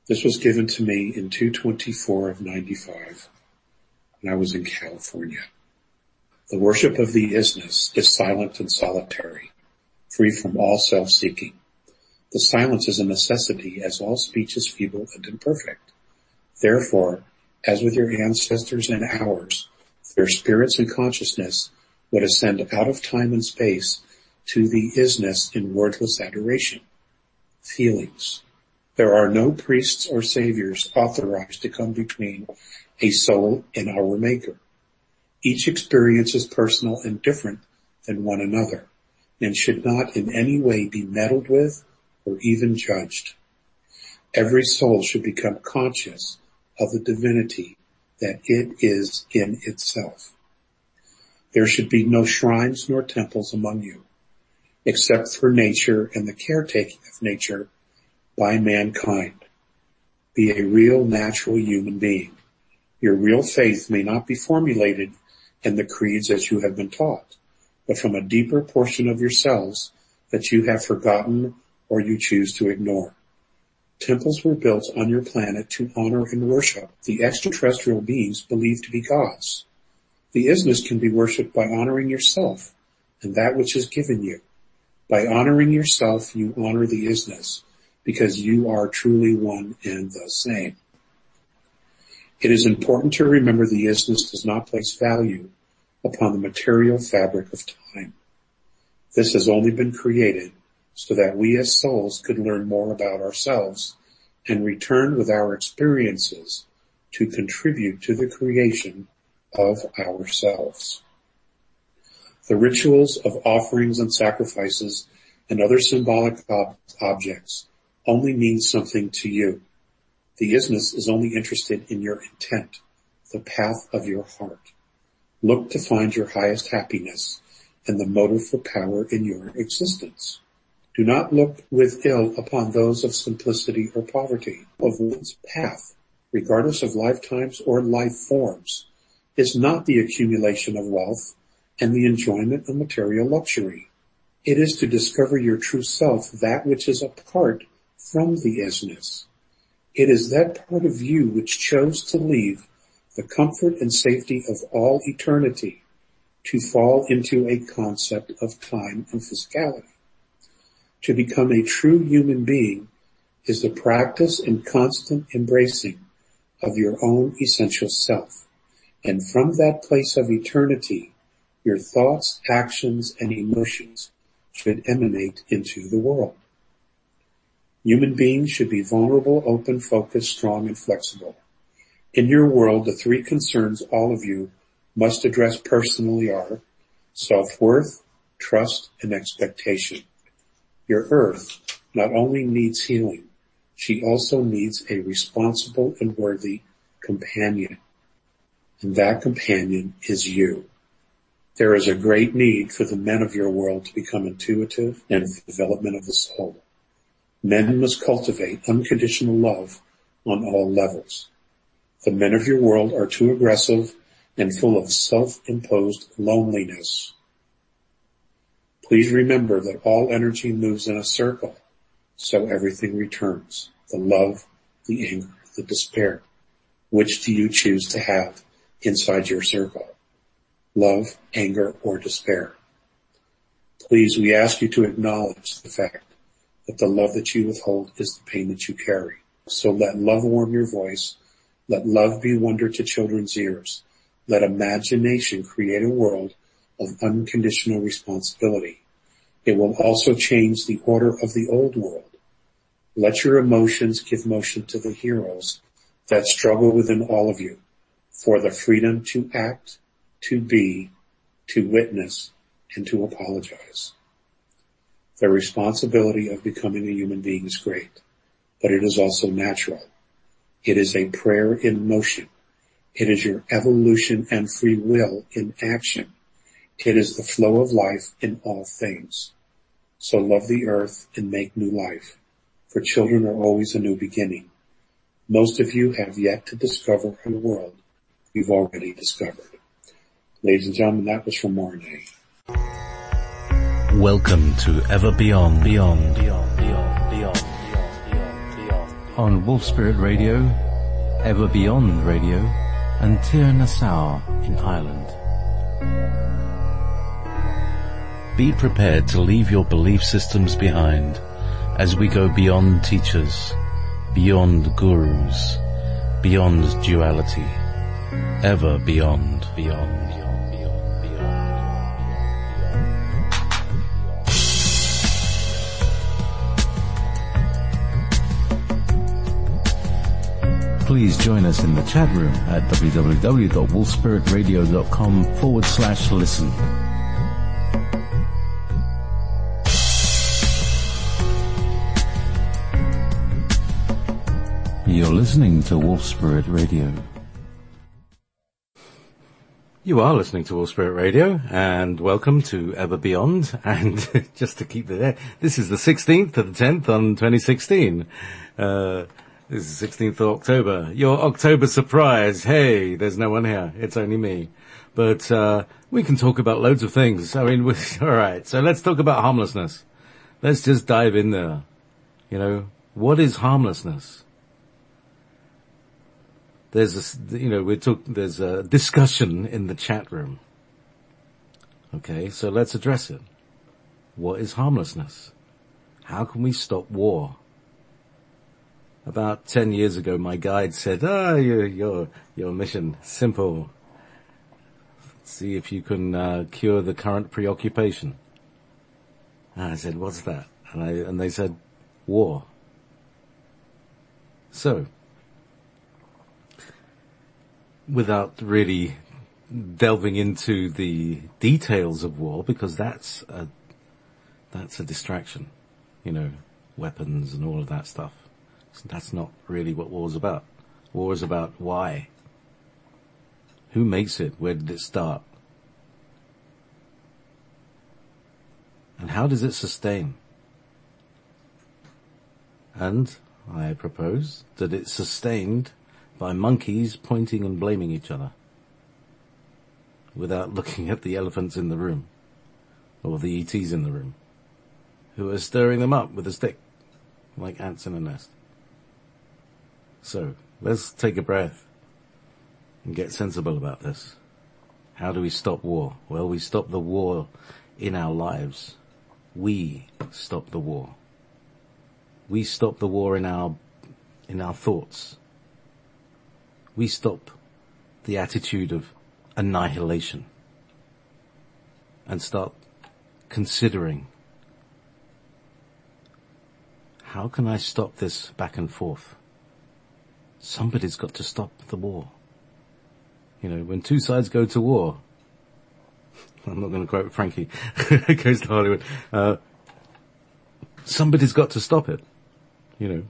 This was given to me in 2/24 of 95 when I was in California. The worship of the isness is silent and solitary, free from all self-seeking. The silence is a necessity, as all speech is feeble and imperfect. Therefore, as with your ancestors and ours, their spirits and consciousness would ascend out of time and space to the isness in wordless adoration. Feelings. There are no priests or saviors authorized to come between a soul and our Maker. Each experience is personal and different than one another, and should not in any way be meddled with or even judged. Every soul should become conscious of the divinity that it is in itself. There should be no shrines nor temples among you, except for nature and the caretaking of nature by mankind. Be a real natural human being. Your real faith may not be formulated in the creeds as you have been taught, but from a deeper portion of yourselves that you have forgotten or you choose to ignore. Temples were built on your planet to honor and worship the extraterrestrial beings believed to be gods. The isness can be worshipped by honoring yourself and that which is given you. By honoring yourself, you honor the isness, because you are truly one and the same. It is important to remember the isness does not place value upon the material fabric of time. This has only been created so that we as souls could learn more about ourselves and return with our experiences to contribute to the creation of ourselves. The rituals of offerings and sacrifices and other symbolic objects only mean something to you. The isness is only interested in your intent, the path of your heart. Look to find your highest happiness and the motive for power in your existence. Do not look with ill upon those of simplicity or poverty. Of one's path, regardless of lifetimes or life forms, is not the accumulation of wealth and the enjoyment of material luxury. It is to discover your true self, that which is apart from the isness. It is that part of you which chose to leave the comfort and safety of all eternity to fall into a concept of time and physicality. To become a true human being is the practice and constant embracing of your own essential self. And from that place of eternity, your thoughts, actions, and emotions should emanate into the world. Human beings should be vulnerable, open, focused, strong, and flexible. In your world, the three concerns all of you must address personally are self-worth, trust, and expectation. Your earth not only needs healing, she also needs a responsible and worthy companion. And that companion is you. There is a great need for the men of your world to become intuitive and for the development of the soul. Men must cultivate unconditional love on all levels. The men of your world are too aggressive and full of self-imposed loneliness. Please remember that all energy moves in a circle, so everything returns. The love, the anger, the despair. Which do you choose to have inside your circle? Love, anger, or despair? Please, we ask you to acknowledge the fact that the love that you withhold is the pain that you carry. So let love warm your voice. Let love be wonder to children's ears. Let imagination create a world of unconditional responsibility. It will also change the order of the old world. Let your emotions give motion to the heroes that struggle within all of you for the freedom to act, to be, to witness, and to apologize. The responsibility of becoming a human being is great, but it is also natural. It is a prayer in motion. It is your evolution and free will in action. It is the flow of life in all things. So love the earth and make new life, for children are always a new beginning. Most of you have yet to discover a world you've already discovered. Ladies and gentlemen, that was from Mornay. Welcome to Ever Beyond, Beyond, Beyond, Beyond, Beyond, Beyond, Beyond, Beyond. on Wolf Spirit Radio, Ever Beyond Radio, and Tir Nassau in Ireland. Be prepared to leave your belief systems behind as we go beyond teachers, beyond gurus, beyond duality, ever beyond, beyond. Please join us in the chat room at www.wolfspiritradio.com/listen. You're listening to Wolf Spirit Radio. You are listening to Wolf Spirit Radio, and welcome to Ever Beyond. And just to keep it there, this is the 16th of the 10th on 2016. This is 16th of October. Your October surprise. Hey, there's no one here. It's only me. But we can talk about loads of things. I mean, all right. So let's talk about harmlessness. Let's just dive in there. You know, what is harmlessness? There's a discussion in the chat room. Okay, so let's address it. What is harmlessness? How can we stop war? About 10 years ago, my guide said, your mission, simple. See if you can cure the current preoccupation. And I said, what's that? And they said, war. So, without really delving into the details of war, because that's a distraction, you know, weapons and all of that stuff. That's not really what war's about. War is about why. Who makes it? Where did it start? And how does it sustain? And I propose that it's sustained by monkeys pointing and blaming each other without looking at the elephants in the room or the ETs in the room who are stirring them up with a stick like ants in a nest. So, let's take a breath and get sensible about this. How do we stop war? Well, we stop the war in our lives. We stop the war. We stop the war in our thoughts. We stop the attitude of annihilation and start considering, how can I stop this back and forth? Somebody's got to stop the war. You know, when two sides go to war, I'm not going to quote Frankie, goes to Hollywood, somebody's got to stop it. You know,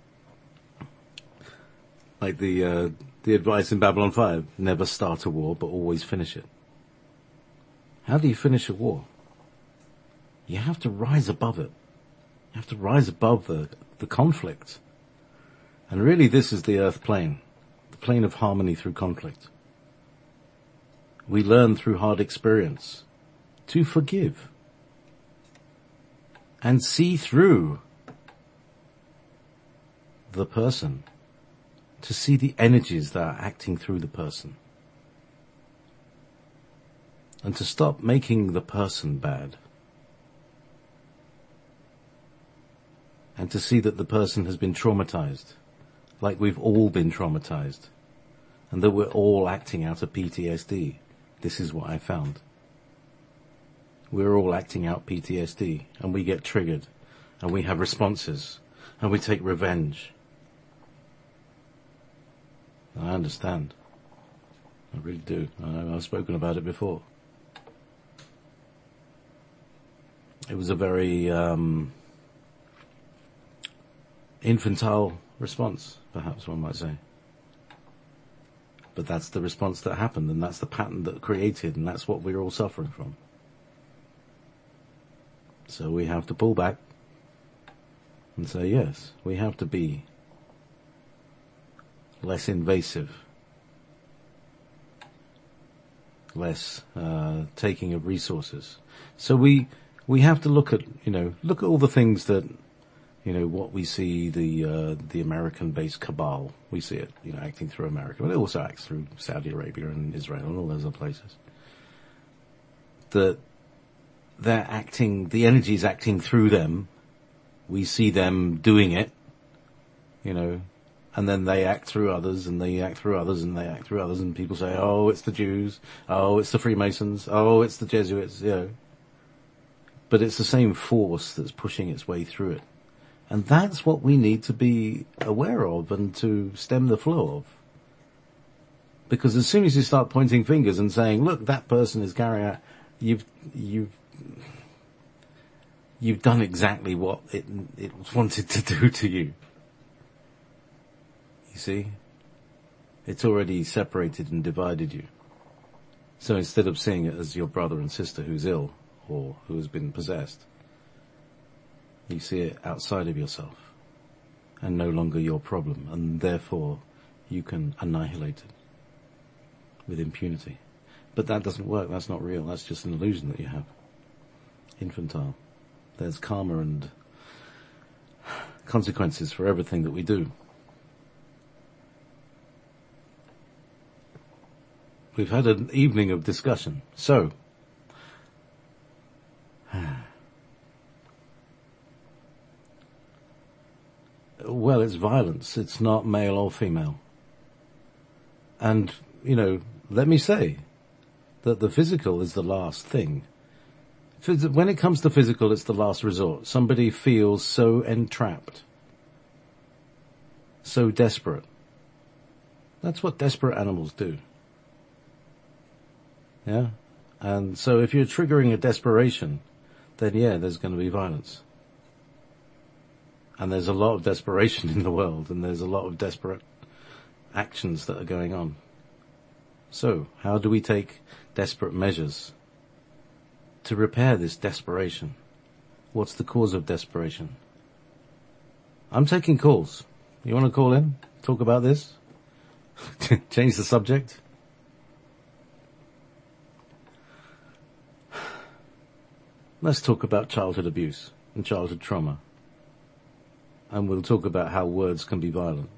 like the advice in Babylon 5, never start a war, but always finish it. How do you finish a war? You have to rise above it. You have to rise above the conflict. And really this is the earth plane, the plane of harmony through conflict. We learn through hard experience to forgive and see through the person, to see the energies that are acting through the person, and to stop making the person bad, and to see that the person has been traumatized, like we've all been traumatized, and that we're all acting out of PTSD. This is what I found. We're all acting out PTSD, and we get triggered, and we have responses, and we take revenge. I understand. I really do. I've spoken about it before. It was a very infantile response, perhaps one might say. But that's the response that happened, and that's the pattern that created, and that's what we're all suffering from. So we have to pull back and say, yes, we have to be less invasive, less taking of resources. So we have to look at all the things that what we see, the American-based cabal, we see it, acting through America, but it also acts through Saudi Arabia and Israel and all those other places. They're acting, the energy is acting through them. We see them doing it, and then they act through others, and they act through others, and they act through others, and people say, oh, it's the Jews, oh, it's the Freemasons, oh, it's the Jesuits, But it's the same force that's pushing its way through it. And that's what we need to be aware of and to stem the flow of. Because as soon as you start pointing fingers and saying, look, that person is carrying out, you've done exactly what it wanted to do to you. You see? It's already separated and divided you. So instead of seeing it as your brother and sister who's ill or who has been possessed, you see it outside of yourself and no longer your problem, and therefore you can annihilate it with impunity. But that doesn't work. That's not real. That's just an illusion that you have. Infantile. There's karma and consequences for everything that we do. We've had an evening of discussion. So, well, it's violence. It's not male or female. And, let me say that the physical is the last thing. When it comes to physical, it's the last resort. Somebody feels so entrapped, so desperate. That's what desperate animals do. Yeah? And so if you're triggering a desperation, then there's going to be violence. And there's a lot of desperation in the world, and there's a lot of desperate actions that are going on. So, how do we take desperate measures to repair this desperation? What's the cause of desperation? I'm taking calls. You want to call in? Talk about this? Change the subject? Let's talk about childhood abuse and childhood trauma. And we'll talk about how words can be violent.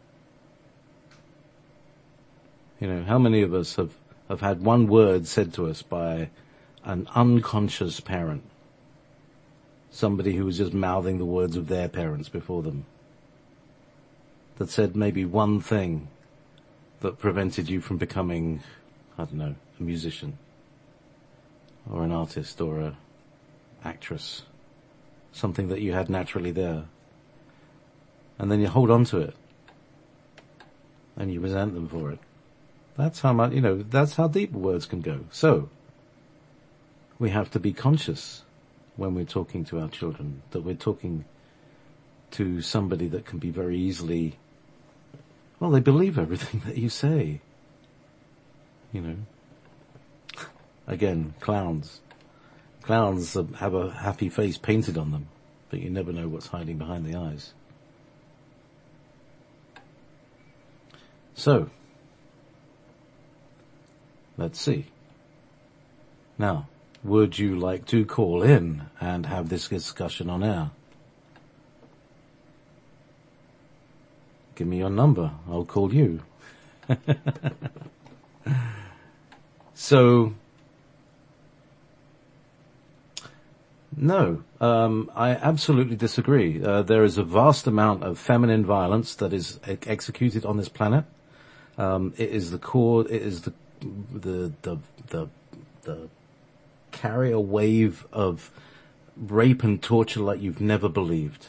How many of us have had one word said to us by an unconscious parent? Somebody who was just mouthing the words of their parents before them. That said maybe one thing that prevented you from becoming, a musician. Or an artist or a actress. Something that you had naturally there. And then you hold on to it. And you resent them for it. That's how much, that's how deep words can go. So, we have to be conscious when we're talking to our children, that we're talking to somebody that can be very easily, they believe everything that you say. Again, clowns. Clowns have a happy face painted on them, but you never know what's hiding behind the eyes. So, let's see. Now, would you like to call in and have this discussion on air? Give me your number. I'll call you. So, no, I absolutely disagree. There is a vast amount of feminine violence that is executed on this planet. It is the core, it is the carrier wave of rape and torture like you've never believed.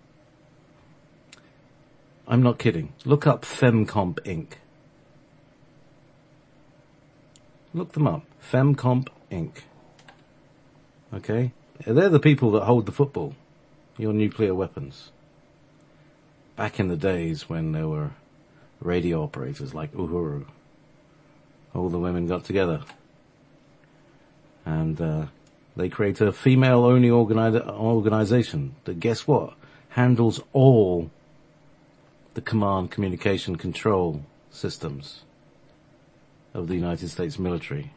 I'm not kidding. Look up FemComp Inc. Look them up. FemComp Inc. Okay? They're the people that hold the football. Your nuclear weapons. Back in the days when there were radio operators like Uhuru. All the women got together. And they create a female-only organization that, guess what, handles all the command, communication, control systems of the United States military.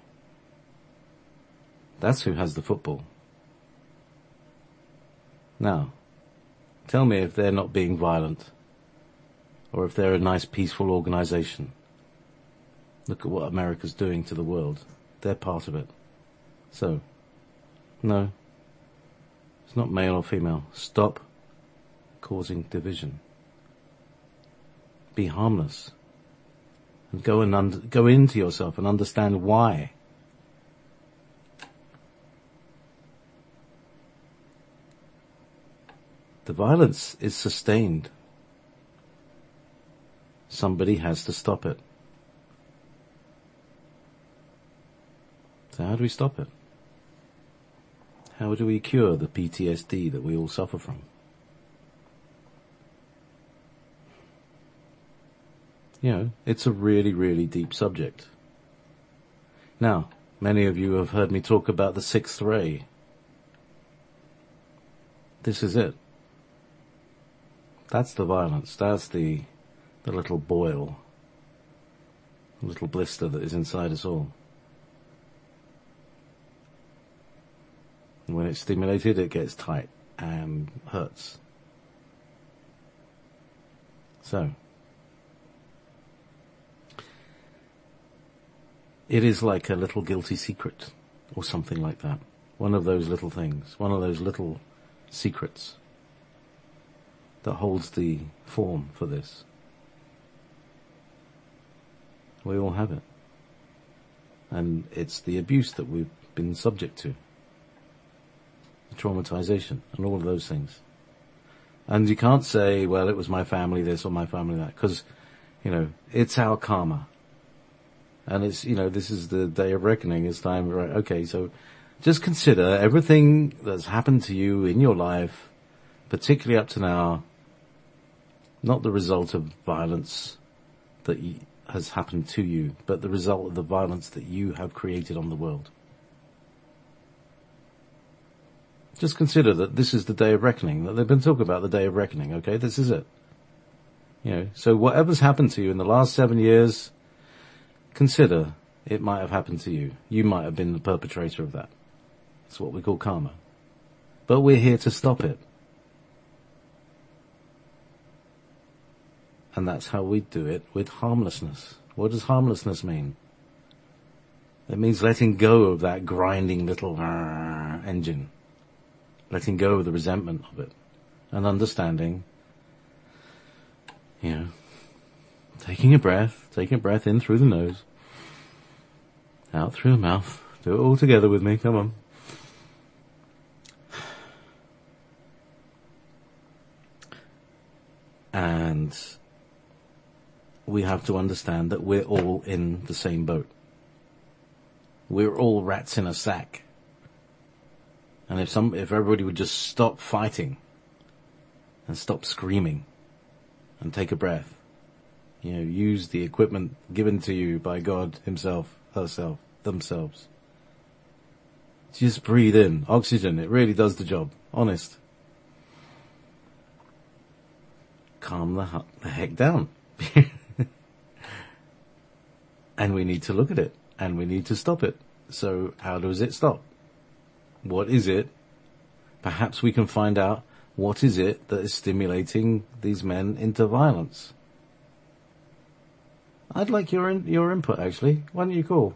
That's who has the football. Now, Tell me if they're not being violent, or if they're a nice, peaceful organization. Look at what America's doing to the world. They're part of it. So, no, it's not male or female. Stop causing division. Be harmless. And go into yourself and understand why. The violence is sustained. Somebody has to stop it. So how do we stop it? How do we cure the PTSD that we all suffer from? You know, it's a really, really deep subject. Now, many of you have heard me talk about the sixth ray. This is it. That's the violence. That's the little boil, the little blister that is inside us all. And when it's stimulated, it gets tight and hurts. So, it is like a little guilty secret, or something like that. One of those little things, one of those little secrets that holds the form for this. We all have it. And it's the abuse that we've been subject to. The traumatization and all of those things. And you can't say, well, it was my family this or my family that, because, you know, it's our karma. And it's, you know, this is the day of reckoning. It's time, right? Okay, so just consider everything that's happened to you in your life, particularly up to now, not the result of violence that has happened to you, but the result of the violence that you have created on the world. Just consider that this is the day of reckoning, that they've been talking about the day of reckoning, okay? This is it. You know, so whatever's happened to you in the last 7 years, consider it might have happened to you. You might have been the perpetrator of that. It's what we call karma. But we're here to stop it. And that's how we do it with harmlessness. What does harmlessness mean? It means letting go of that grinding little engine. Letting go of the resentment of it. And understanding, you know, taking a breath in through the nose, out through the mouth. Do it all together with me, come on. And we have to understand that we're all in the same boat. We're all rats in a sack. And if everybody would just stop fighting and stop screaming and take a breath, you know, use the equipment given to you by God himself, herself, themselves. Just breathe in oxygen. It really does the job. Honest. Calm the heck down. And we need to look at it. And we need to stop it. So how does it stop? What is it? Perhaps we can find out what is it that is stimulating these men into violence. I'd like your input, actually. Why don't you call?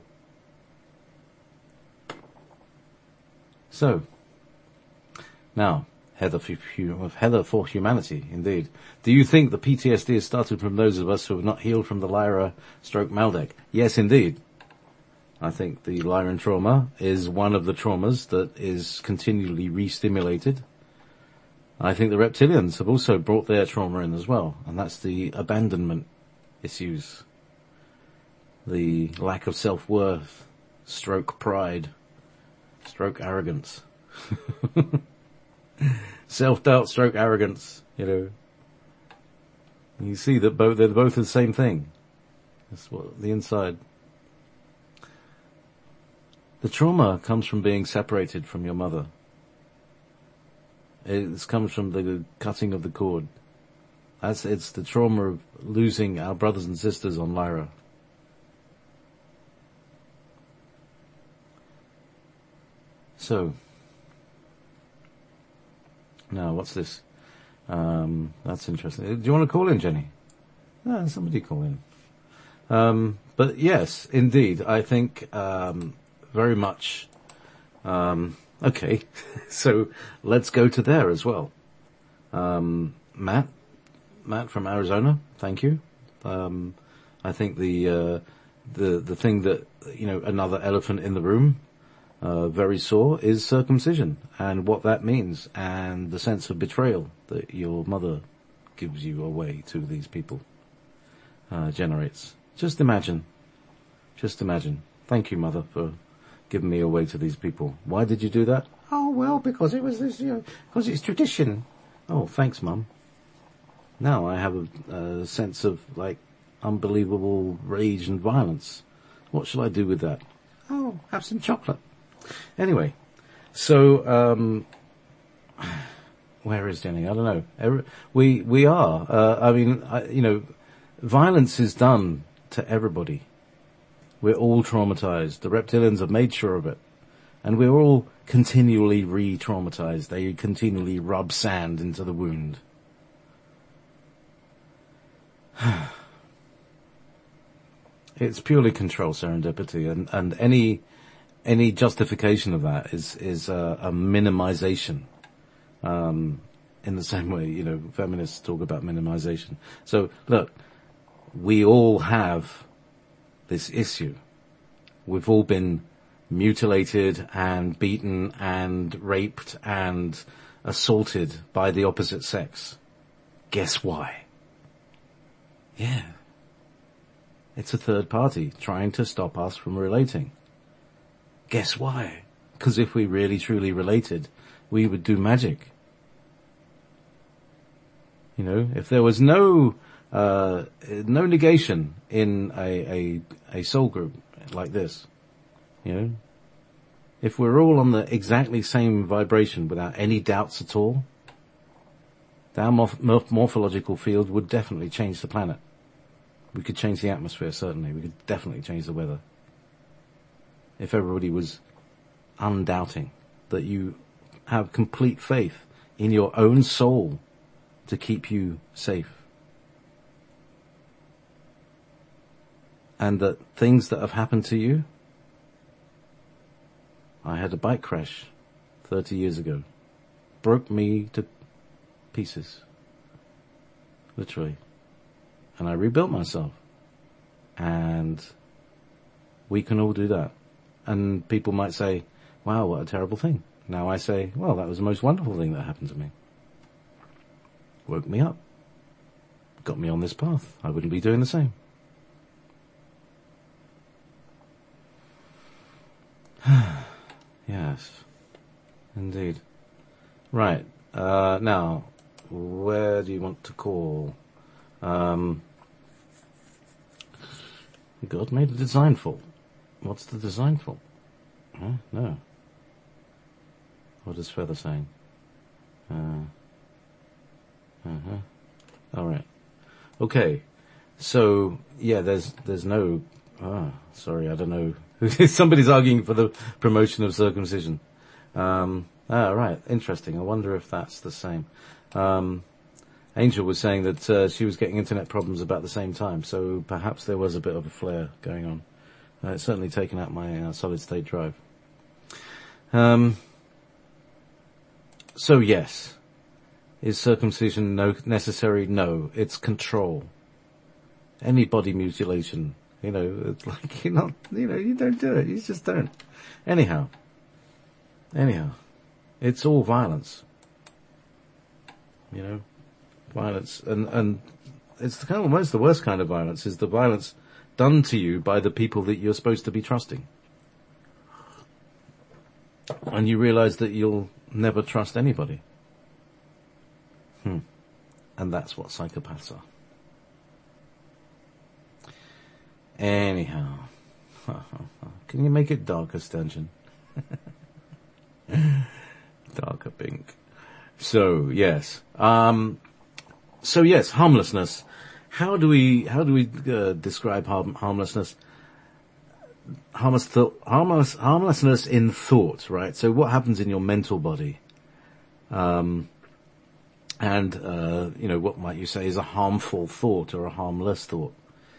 So, now, Heather for Humanity, indeed. Do you think the PTSD has started from those of us who have not healed from the Lyra/Maldek? Yes, indeed. I think the Lyran trauma is one of the traumas that is continually re-stimulated. I think the reptilians have also brought their trauma in as well, and that's the abandonment issues. The lack of self-worth, stroke pride, stroke arrogance. Self-doubt, stroke arrogance, you know. You see that they're both the same thing. That's what the inside. The trauma comes from being separated from your mother. It comes from the cutting of the cord. It's the trauma of losing our brothers and sisters on Lyra. So, now what's this? That's interesting. Do you want to call in, Jenny? No, somebody call in. But yes, indeed, I think, very much, okay. So let's go to there as well. Matt from Arizona, thank you. I think the thing that, another elephant in the room, very sore, is circumcision and what that means and the sense of betrayal that your mother gives you away to these people, generates. Just imagine. Thank you, Mother, for giving me away to these people. Why did you do that? Oh, well, because it was this, because it's tradition. Oh, thanks, Mum. Now I have a sense of, unbelievable rage and violence. What shall I do with that? Oh, have some chocolate. Anyway, so, where is Jenny? I don't know. We are. Violence is done to everybody. We're all traumatized. The reptilians have made sure of it. And we're all continually re-traumatized. They continually rub sand into the wound. It's purely control serendipity, and any justification of that is a minimization. In the same way, feminists talk about minimization. So look, we all have this issue. We've all been mutilated and beaten and raped and assaulted by the opposite sex. Guess why? Yeah. It's a third party trying to stop us from relating. Guess why? Because if we really truly related, we would do magic. If there was no negation in a soul group like this, if we're all on the exactly same vibration without any doubts at all, our morphological field would definitely change the planet. We could change the atmosphere, certainly. We could definitely change the weather. If everybody was undoubting that you have complete faith in your own soul to keep you safe. And that things that have happened to you, I had a bike crash 30 years ago. Broke me to pieces. Literally. And I rebuilt myself. And we can all do that. And people might say, wow, what a terrible thing. Now I say, well, that was the most wonderful thing that happened to me. Woke me up. Got me on this path. I wouldn't be doing the same. Yes. Indeed. Right. Now, where do you want to call? God made a design fault. What's the design fault? Huh? No. What is Feather saying? All right. Okay. So, yeah, there's no, sorry, I don't know. Somebody's arguing for the promotion of circumcision. Right. Interesting. I wonder if that's the same. Angel was saying that she was getting internet problems about the same time, so perhaps there was a bit of a flare going on. It's certainly taken out my solid state drive. So yes, is circumcision necessary? No, it's control. Any body mutilation, it's like you don't do it. You just don't. Anyhow, it's all violence. Violence, and it's the kind of almost the worst kind of violence is the violence done to you by the people that you're supposed to be trusting. And you realize that you'll never trust anybody. And that's what psychopaths are. Anyhow. Can you make it darker, Stanchion? Darker pink. So, yes. Harmlessness. How do we describe harmlessness? Harmlessness in thought, right? So what happens in your mental body? How And, what might you say is a harmful thought or a harmless thought.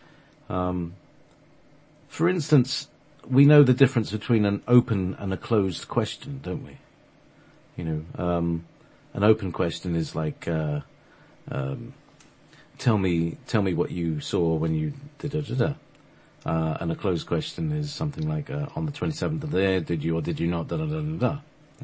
For instance, we know the difference between an open and a closed question, don't we? An open question is like, tell me what you saw when you da-da-da-da. And a closed question is something like, on the 27th of the year, did you or did you not, da-da-da-da-da.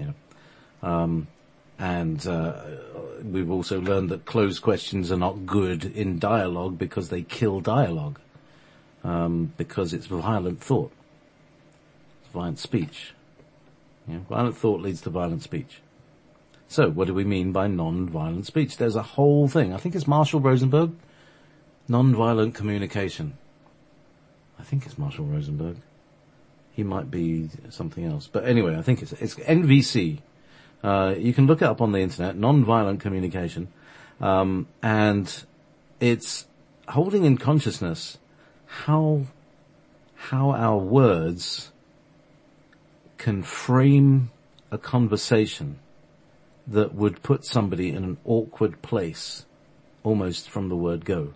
And we've also learned that closed questions are not good in dialogue because they kill dialogue. Because it's violent thought. It's violent speech. Violent thought leads to violent speech. So, what do we mean by non-violent speech? There's a whole thing. I think it's Marshall Rosenberg. Non-violent communication. I think it's Marshall Rosenberg. He might be something else. But anyway, I think it's NVC. You can look it up on the internet, non-violent communication. And it's holding in consciousness how our words can frame a conversation that would put somebody in an awkward place almost from the word go.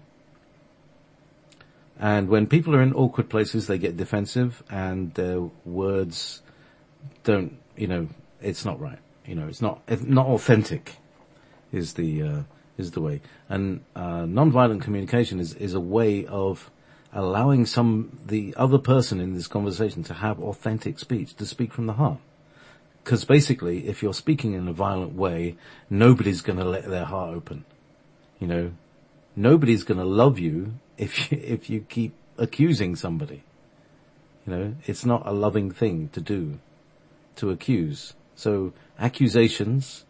And when people are in awkward places, they get defensive and their words don't, it's not right. It's not authentic is the way. And, non-violent communication is a way of allowing the other person in this conversation to have authentic speech, to speak from the heart. Because basically, if you're speaking in a violent way, nobody's going to let their heart open. Nobody's going to love you if you keep accusing somebody. It's not a loving thing to do, to accuse. So accusations,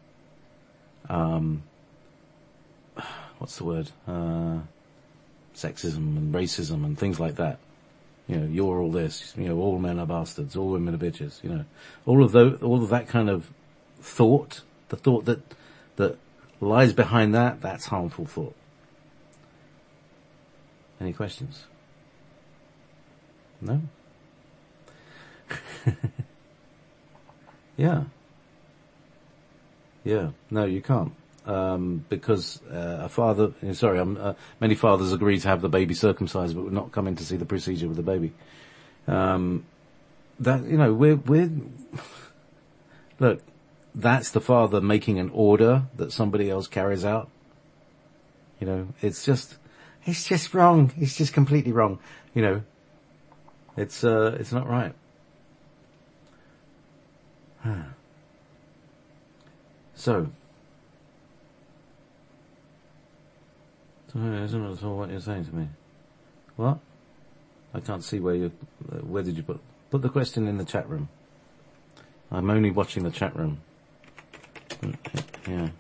what's the word? Sexism and racism and things like that. You're all this, all men are bastards, all women are bitches, all of that kind of thought, the thought that lies behind that's harmful thought. Any questions? No? Yeah. No, you can't. Because many fathers agree to have the baby circumcised, but would not come in to see the procedure with the baby. Look, that's the father making an order that somebody else carries out. It's just wrong. It's just completely wrong. It's not right. So, I don't know what you're saying to me. What? I can't see where did you put the question in the chat room. I'm only watching the chat room. Yeah.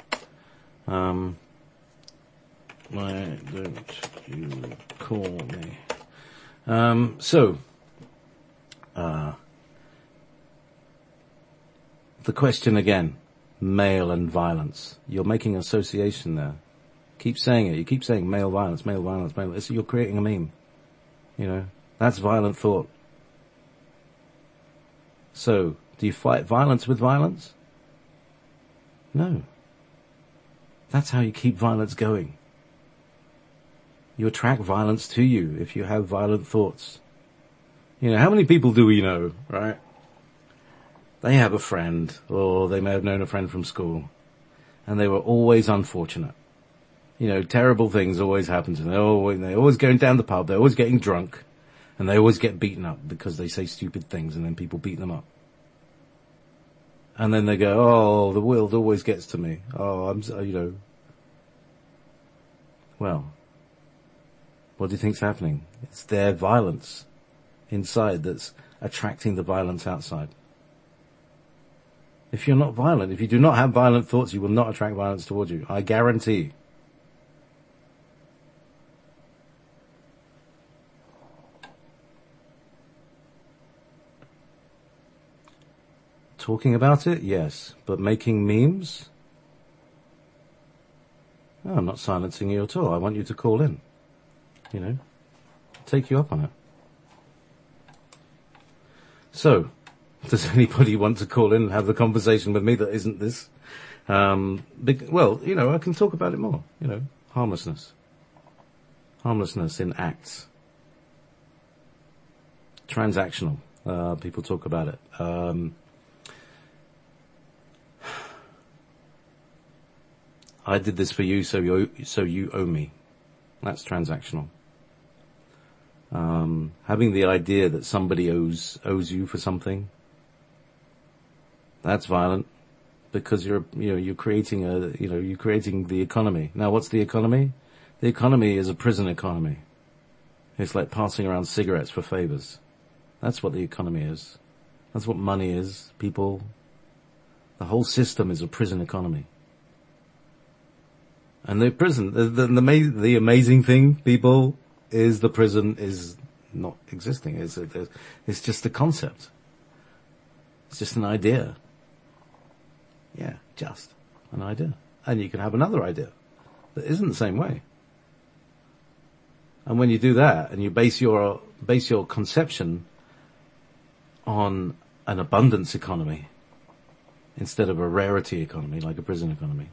Why don't you call me? The question again, male and violence. You're making an association there. Keep saying it. You keep saying male violence, male violence, male. You're creating a meme. That's violent thought. So, do you fight violence with violence? No. That's how you keep violence going. You attract violence to you if you have violent thoughts. How many people do we know, right? They have a friend, or they may have known a friend from school, and they were always unfortunate. Terrible things always happen to them. They're always going down the pub, they're always getting drunk, and they always get beaten up because they say stupid things and then people beat them up. And then they go, the world always gets to me. Well, what do you think's happening? It's their violence inside that's attracting the violence outside. If you're not violent, if you do not have violent thoughts, you will not attract violence towards you. I guarantee. Talking about it, yes. But making memes? No, I'm not silencing you at all. I want you to call in. Take you up on it. So, does anybody want to call in and have the conversation with me that isn't this? Well, I can talk about it more. Harmlessness in acts, transactional. People talk about it. I did this for you, so you owe me. That's transactional. Having the idea that somebody owes you for something, that's violent, because you're creating you're creating the economy. Now, what's the economy? The economy is a prison economy. It's like passing around cigarettes for favors. That's what the economy is. That's what money is, people. The whole system is a prison economy. And the prison, the amazing thing, people, is the prison is not existing. It's just a concept. It's just an idea. Yeah, just an idea. And you can have another idea that isn't the same way. And when you do that, and you base your conception on an abundance economy instead of a rarity economy, like a prison economy,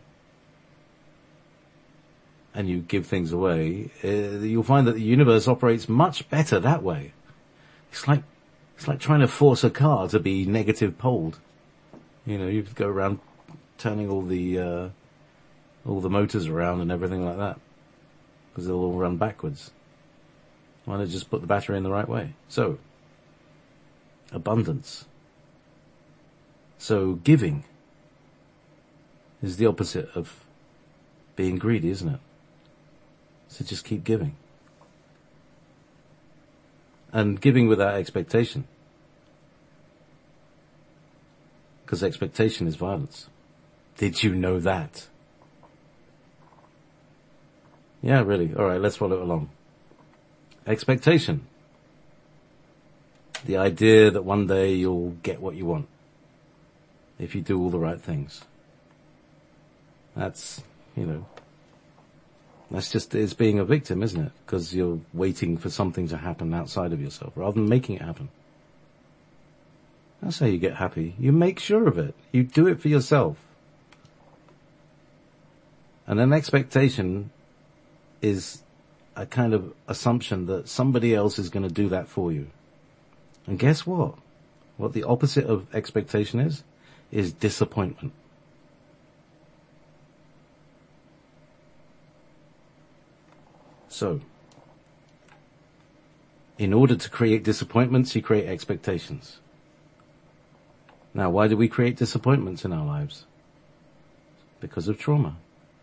and you give things away, you'll find that the universe operates much better that way. It's like trying to force a car to be negative poled. You go around turning all the motors around and everything like that, because they'll all run backwards. Why not just put the battery in the right way? So, abundance. So, giving is the opposite of being greedy, isn't it? So just keep giving. And giving without expectation. Because expectation is violence. Did you know that? Yeah, really. All right, let's follow it along. Expectation. The idea that one day you'll get what you want if you do all the right things. That's, that's just, it's being a victim, isn't it? Because you're waiting for something to happen outside of yourself rather than making it happen. That's how you get happy. You make sure of it. You do it for yourself. And an expectation is a kind of assumption that somebody else is going to do that for you. And guess what? What the opposite of expectation is disappointment. So, in order to create disappointments, you create expectations. Now, why do we create disappointments in our lives? Because of trauma.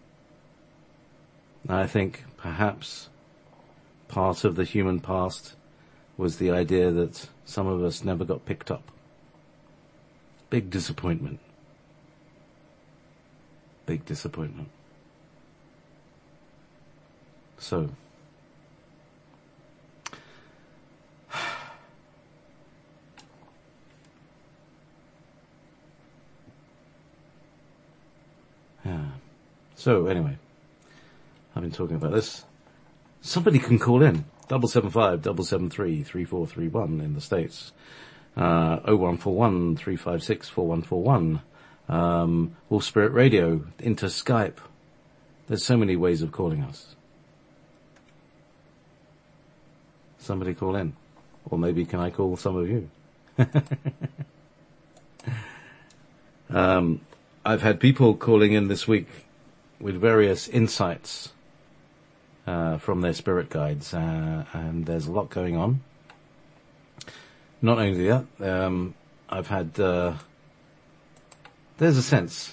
I think perhaps part of the human past was the idea that some of us never got picked up. Big disappointment. Big disappointment. So, yeah. So anyway, I've been talking about this. Somebody can call in 775-773-3431 in the States. 0141-356-4141. All Spirit Radio into Skype. There's so many ways of calling us. Somebody call in. Or maybe can I call some of you? I've had people calling in this week with various insights from their spirit guides, and there's a lot going on. Not only that, I've had there's a sense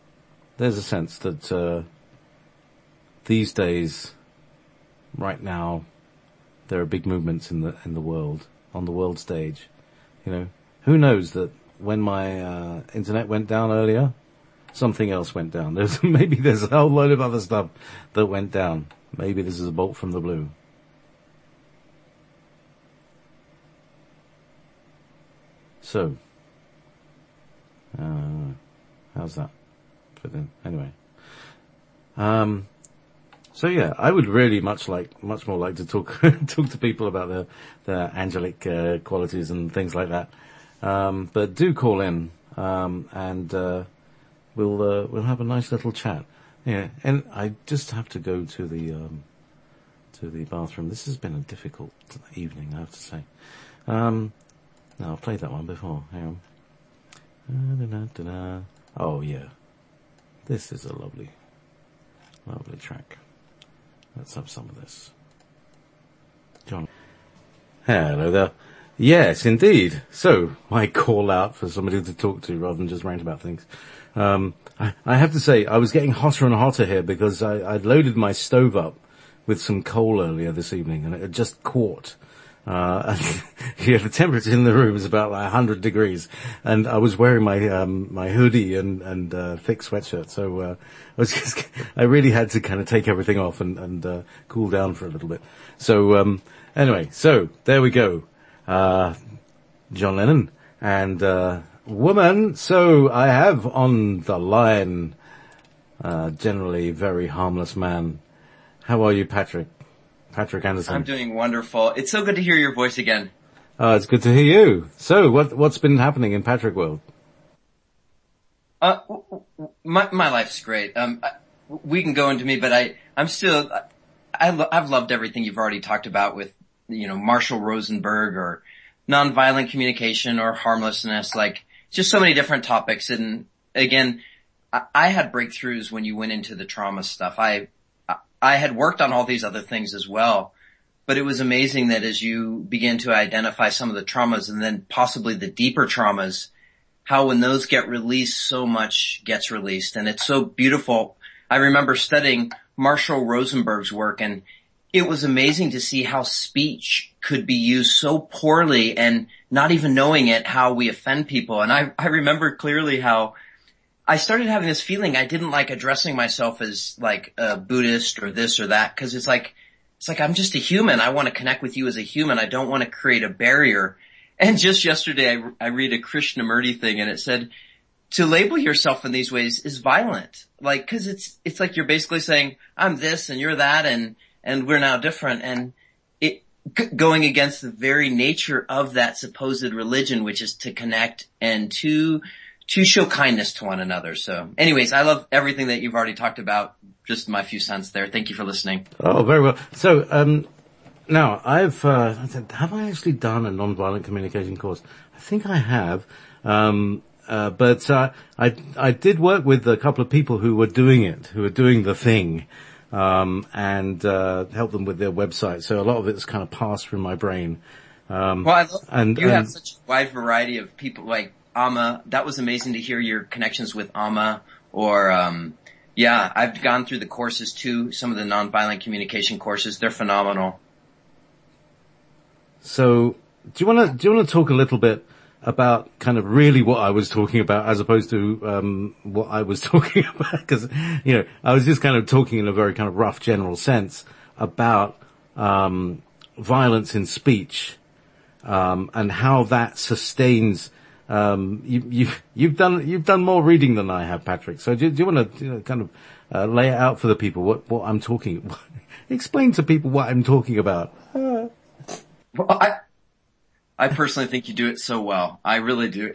that these days, right now, there are big movements in the world, on the world stage. Who knows that when my internet went down earlier, something else went down. Maybe there's a whole load of other stuff that went down. Maybe this is a bolt from the blue. So, how's that fit in? Anyway. So yeah, I would really much more like to talk to people about their angelic qualities and things like that. But do call in and we'll have a nice little chat. Yeah, and I just have to go to the bathroom. This has been a difficult evening, I have to say. No, I've played that one before. Hang on. Oh yeah, this is a lovely track. Let's have some of this. John. Hello there. Yes, indeed. So, my call out for somebody to talk to rather than just rant about things. I have to say, I was getting hotter and hotter here because I'd loaded my stove up with some coal earlier this evening and it had just caught. And the temperature in the room is about like 100 degrees and I was wearing my hoodie and thick sweatshirt. So, I really had to kind of take everything off and cool down for a little bit. So, anyway, so there we go. John Lennon and, woman. So I have on the line, generally very harmless man. How are you, Patrick? Patrick Anderson. I'm doing wonderful. It's so good to hear your voice again. It's good to hear you. So what's been happening in Patrick world? My life's great. We can go into me, but I've loved everything you've already talked about with, Marshall Rosenberg or nonviolent communication or harmlessness, like just so many different topics. And again, I had breakthroughs when you went into the trauma stuff. I had worked on all these other things as well, but it was amazing that as you begin to identify some of the traumas and then possibly the deeper traumas, how when those get released, so much gets released. And it's so beautiful. I remember studying Marshall Rosenberg's work, and it was amazing to see how speech could be used so poorly and not even knowing it, how we offend people. And I remember clearly how I started having this feeling I didn't like addressing myself as like a Buddhist or this or that, because it's like I'm just a human. I want to connect with you as a human. I don't want to create a barrier. And just yesterday I read a Krishnamurti thing and it said to label yourself in these ways is violent. Like, cause it's like you're basically saying I'm this and you're that and we're now different, and it going against the very nature of that supposed religion, which is to connect and to show kindness to one another. So anyways, I love everything that you've already talked about. Just my few cents there. Thank you for listening. Oh, very well. So, now have I actually done a nonviolent communication course? I think I have. But I did work with a couple of people who were doing the thing. And help them with their website. So a lot of it's kind of passed through my brain. Well, I love, you have such a wide variety of people like Amma. That was amazing to hear your connections with Amma or, I've gone through the courses too, some of the nonviolent communication courses. They're phenomenal. So do you want to talk a little bit about kind of really what I was talking about as opposed to what I was talking about? Because, I was just kind of talking in a very kind of rough general sense about violence in speech and how that sustains. You've done more reading than I have, Patrick. So do you want to kind of lay it out for the people what I'm talking? Explain to people what I'm talking about. Well, I personally think you do it so well. I really do.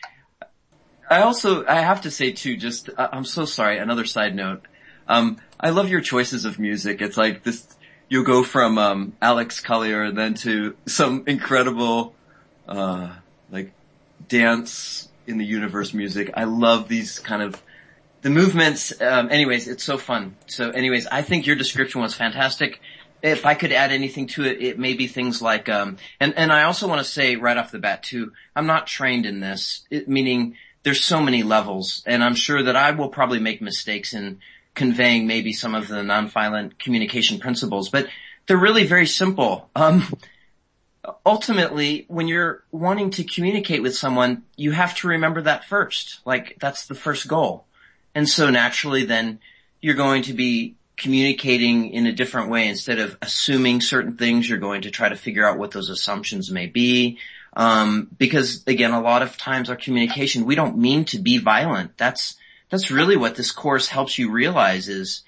I have to say too, I'm so sorry, another side note. I love your choices of music. It's like this, you'll go from, Alex Collier then to some incredible, like dance in the universe music. I love these kind of, the movements. Anyways, it's so fun. So anyways, I think your description was fantastic. If I could add anything to it, it may be things like, and I also want to say right off the bat too, I'm not trained in this, meaning there's so many levels, and I'm sure that I will probably make mistakes in conveying maybe some of the nonviolent communication principles, but they're really very simple. Ultimately, when you're wanting to communicate with someone, you have to remember that first. Like, that's the first goal. And so naturally then you're going to be communicating in a different way. Instead of assuming certain things, you're going to try to figure out what those assumptions may be. Because again, a lot of times our communication, we don't mean to be violent. That's really what this course helps you realize is,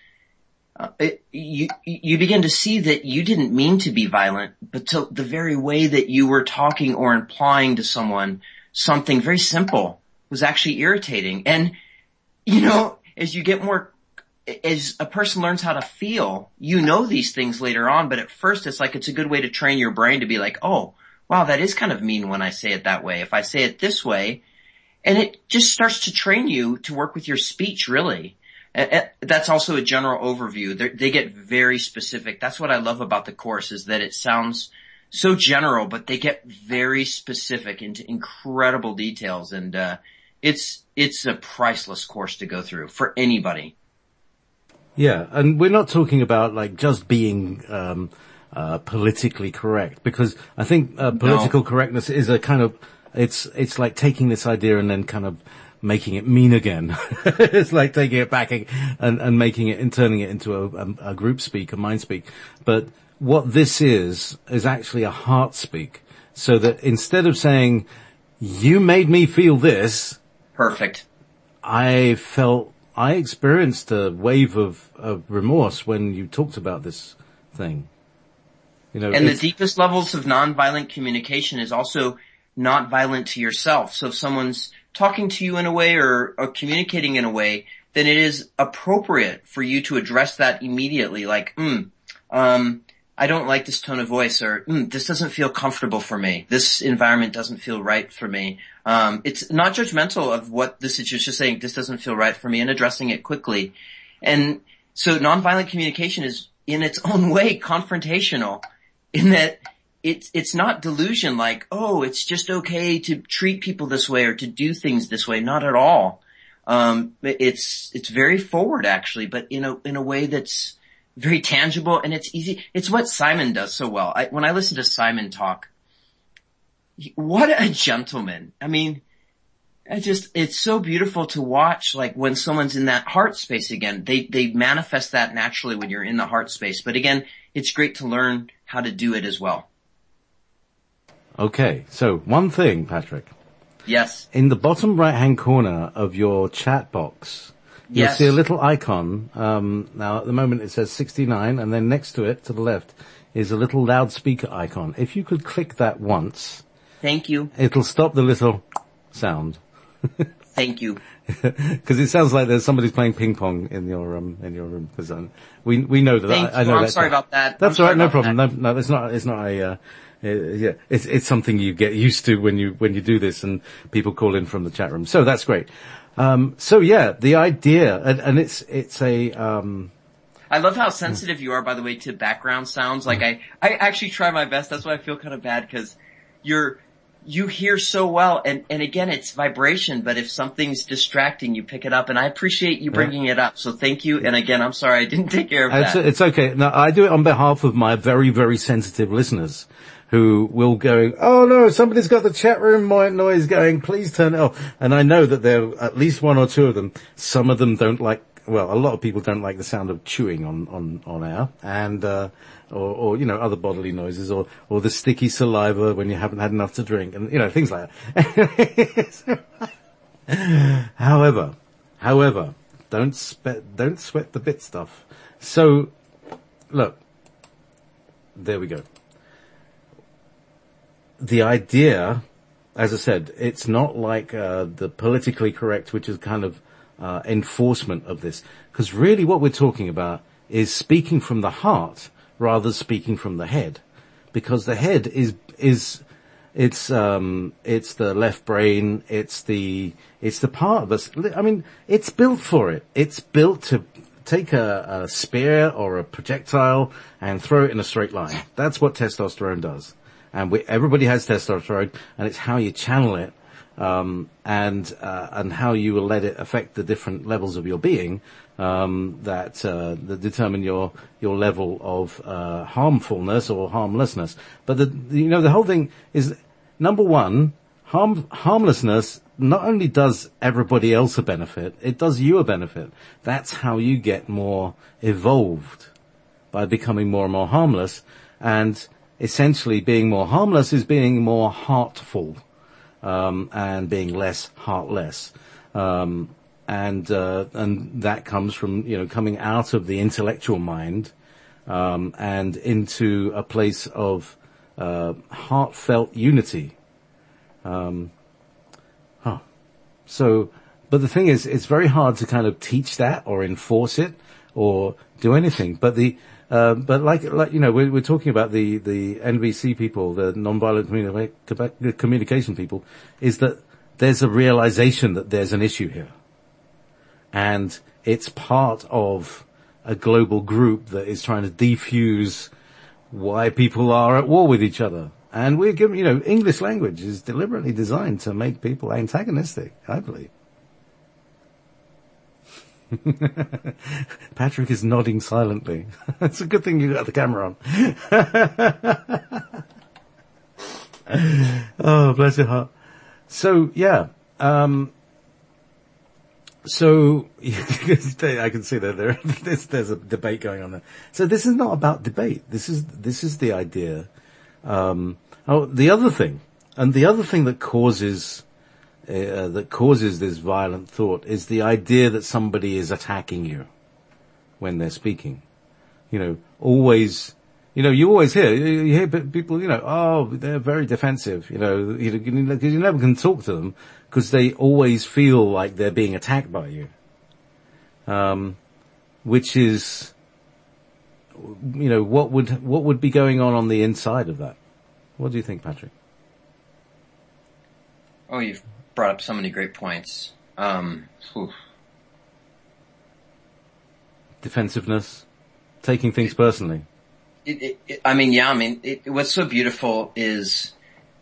you begin to see that you didn't mean to be violent, but to the very way that you were talking or implying to someone something very simple was actually irritating. And as you get more, as a person learns how to feel, these things later on, but at first it's like, it's a good way to train your brain to be like, oh, wow, that is kind of mean when I say it that way. If I say it this way, and it just starts to train you to work with your speech, really. That's also a general overview. They get very specific. That's what I love about the course, is that it sounds so general, but they get very specific into incredible details. And, it's a priceless course to go through for anybody. Yeah, and we're not talking about like just being politically correct, because I think political correctness is a kind of, it's like taking this idea and then kind of making it mean again. It's like taking it back and making it and turning it into a group speak, a mind speak. But what this is actually a heart speak, so that instead of saying, you made me feel this. Perfect. I experienced a wave of remorse when you talked about this thing. And the deepest levels of nonviolent communication is also not violent to yourself. So if someone's talking to you in a way or communicating in a way, then it is appropriate for you to address that immediately. Like, I don't like this tone of voice, or this doesn't feel comfortable for me. This environment doesn't feel right for me. It's not judgmental of what this is, just saying this doesn't feel right for me and addressing it quickly. And so nonviolent communication is in its own way confrontational, in that it's not delusion, like, oh, it's just okay to treat people this way or to do things this way. Not at all. It's very forward, actually, but in a way that's very tangible, and it's easy. It's what Simon does so well. When I listen to Simon talk, what a gentleman. I mean, it's so beautiful to watch, like, when someone's in that heart space again. They manifest that naturally when you're in the heart space. But again, it's great to learn how to do it as well. Okay, so one thing, Patrick. Yes. In the bottom right-hand corner of your chat box, you'll see a little icon. Now, at the moment it says 69, and then next to it, to the left, is a little loudspeaker icon. If you could click that once. Thank you. It'll stop the little sound. Thank you. Because it sounds like there's somebody's playing ping pong in your room. Because we know that. Thank you. I know I'm sorry about that. That's all right. No problem. No, it's not a. Yeah, it's something you get used to when you do this, and people call in from the chat room. So that's great. So yeah, the idea, and it's a. I love how sensitive you are, by the way, to background sounds. Like I actually try my best. That's why I feel kind of bad, because you hear so well, and again, it's vibration, but if something's distracting, you pick it up, and I appreciate you bringing it up. So thank you. And again, I'm sorry I didn't take care of that. It's okay. Now, I do it on behalf of my very, very sensitive listeners, who will go, oh no, somebody's got the chat room noise going, please turn it off. And I know that there are at least one or two of them. Some of them don't like, well, a lot of people don't like the sound of chewing on air, and, or, other bodily noises, or the sticky saliva when you haven't had enough to drink, and, things like that. However, don't sweat the bit stuff. So, look, there we go. The idea, as I said, it's not like the politically correct, which is kind of enforcement of this. Because really what we're talking about is speaking from the heart rather than speaking from the head. Because the head it's the left brain, it's the part of us. I mean, it's built for it. It's built to take a spear or a projectile and throw it in a straight line. That's what testosterone does. And everybody has testosterone, and it's how you channel it, and how you will let it affect the different levels of your being, that determine your level of, harmfulness or harmlessness. But the whole thing is, number one, harmlessness not only does everybody else a benefit, it does you a benefit. That's how you get more evolved, by becoming more and more harmless. And essentially, being more harmless is being more heartful, and being less heartless. And that comes from, coming out of the intellectual mind, and into a place of, heartfelt unity. So But the thing is, it's very hard to kind of teach that or enforce it or do anything. But but like, you know, we're talking about the NVC people, the nonviolent communication people, is that there's a realization that there's an issue here. And it's part of a global group that is trying to defuse why people are at war with each other. And we're given, you know, English language is deliberately designed to make people antagonistic, I believe. Patrick is nodding silently. It's a good thing you got the camera on. Oh, bless your heart. So, yeah. So, I can see that there's a debate going on there. So this is not about debate. This is the idea. The other thing that causes this violent thought is the idea that somebody is attacking you when they're speaking. You know, always, you know, you always hear people, you know, oh, they're very defensive, you never can talk to them because they always feel like they're being attacked by you. Which is, you know, what would be going on the inside of that? What do you think, Patrick? Oh, you've brought up so many great points. Defensiveness, taking things personally. What's so beautiful is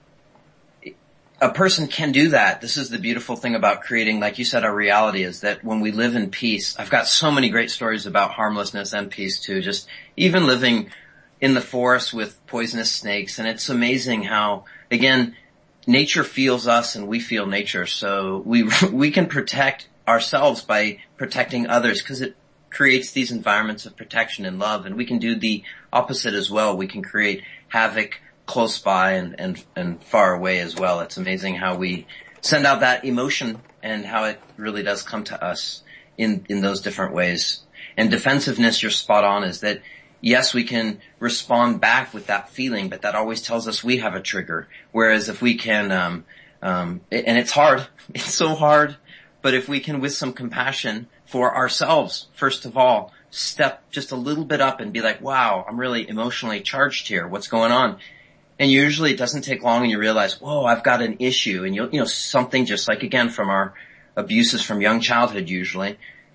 a person can do that. This is the beautiful thing about creating, like you said, our reality is that when we live in peace, I've got so many great stories about harmlessness and peace too, just even living in the forest with poisonous snakes. And it's amazing how, again, nature feels us and we feel nature. So we can protect ourselves by protecting others because it creates these environments of protection and love. And we can do the opposite as well. We can create havoc close by and far away as well. It's amazing how we send out that emotion and how it really does come to us in those different ways. And defensiveness, you're spot on, is that yes, we can respond back with that feeling, but that always tells us we have a trigger. Whereas if we can, and it's hard, it's so hard, but if we can, with some compassion for ourselves, first of all, step just a little bit up and be like, wow, I'm really emotionally charged here. What's going on? And usually it doesn't take long and you realize, whoa, I've got an issue. And you know, something just like, again, from our abuses from young childhood usually.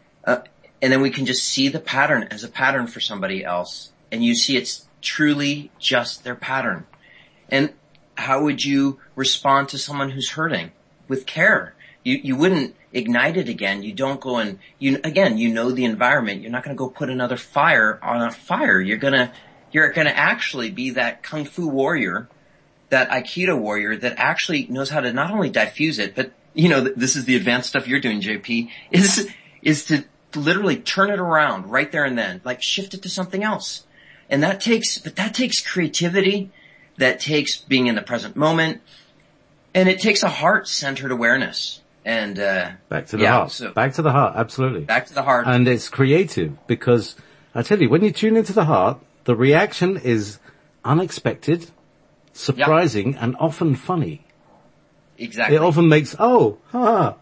And then we can just see the pattern as a pattern for somebody else. And you see it's truly just their pattern. And how would you respond to someone who's hurting? With care. You wouldn't ignite it again. You don't go and, you know the environment. You're not going to go put another fire on a fire. You're going to actually be that kung fu warrior, that Aikido warrior that actually knows how to not only diffuse it, but, you know, this is the advanced stuff you're doing, JP, is to literally turn it around right there and then, like shift it to something else. And that takes creativity, that takes being in the present moment, and it takes a heart-centered awareness. And, back to the heart. So, back to the heart, absolutely. Back to the heart. And it's creative because I tell you, when you tune into the heart, the reaction is unexpected, surprising, and often funny. Exactly. It often makes, wow, that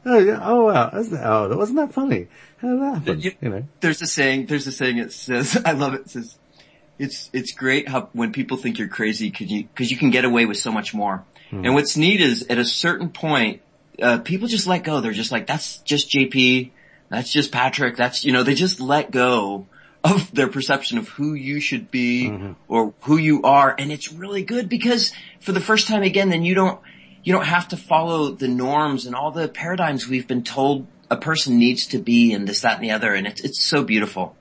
wasn't that funny. How did that happen? You know? There's a saying, it says, I love it, it says, it's great how when people think you're crazy cause you can get away with so much more. And what's neat is at a certain point, people just let go. They're just like, that's just JP, that's just Patrick, that's, you know, they just let go of their perception of who you should be or who you are. And it's really good because for the first time again, then you don't have to follow the norms and all the paradigms we've been told a person needs to be and this, that, and the other. And it's so beautiful.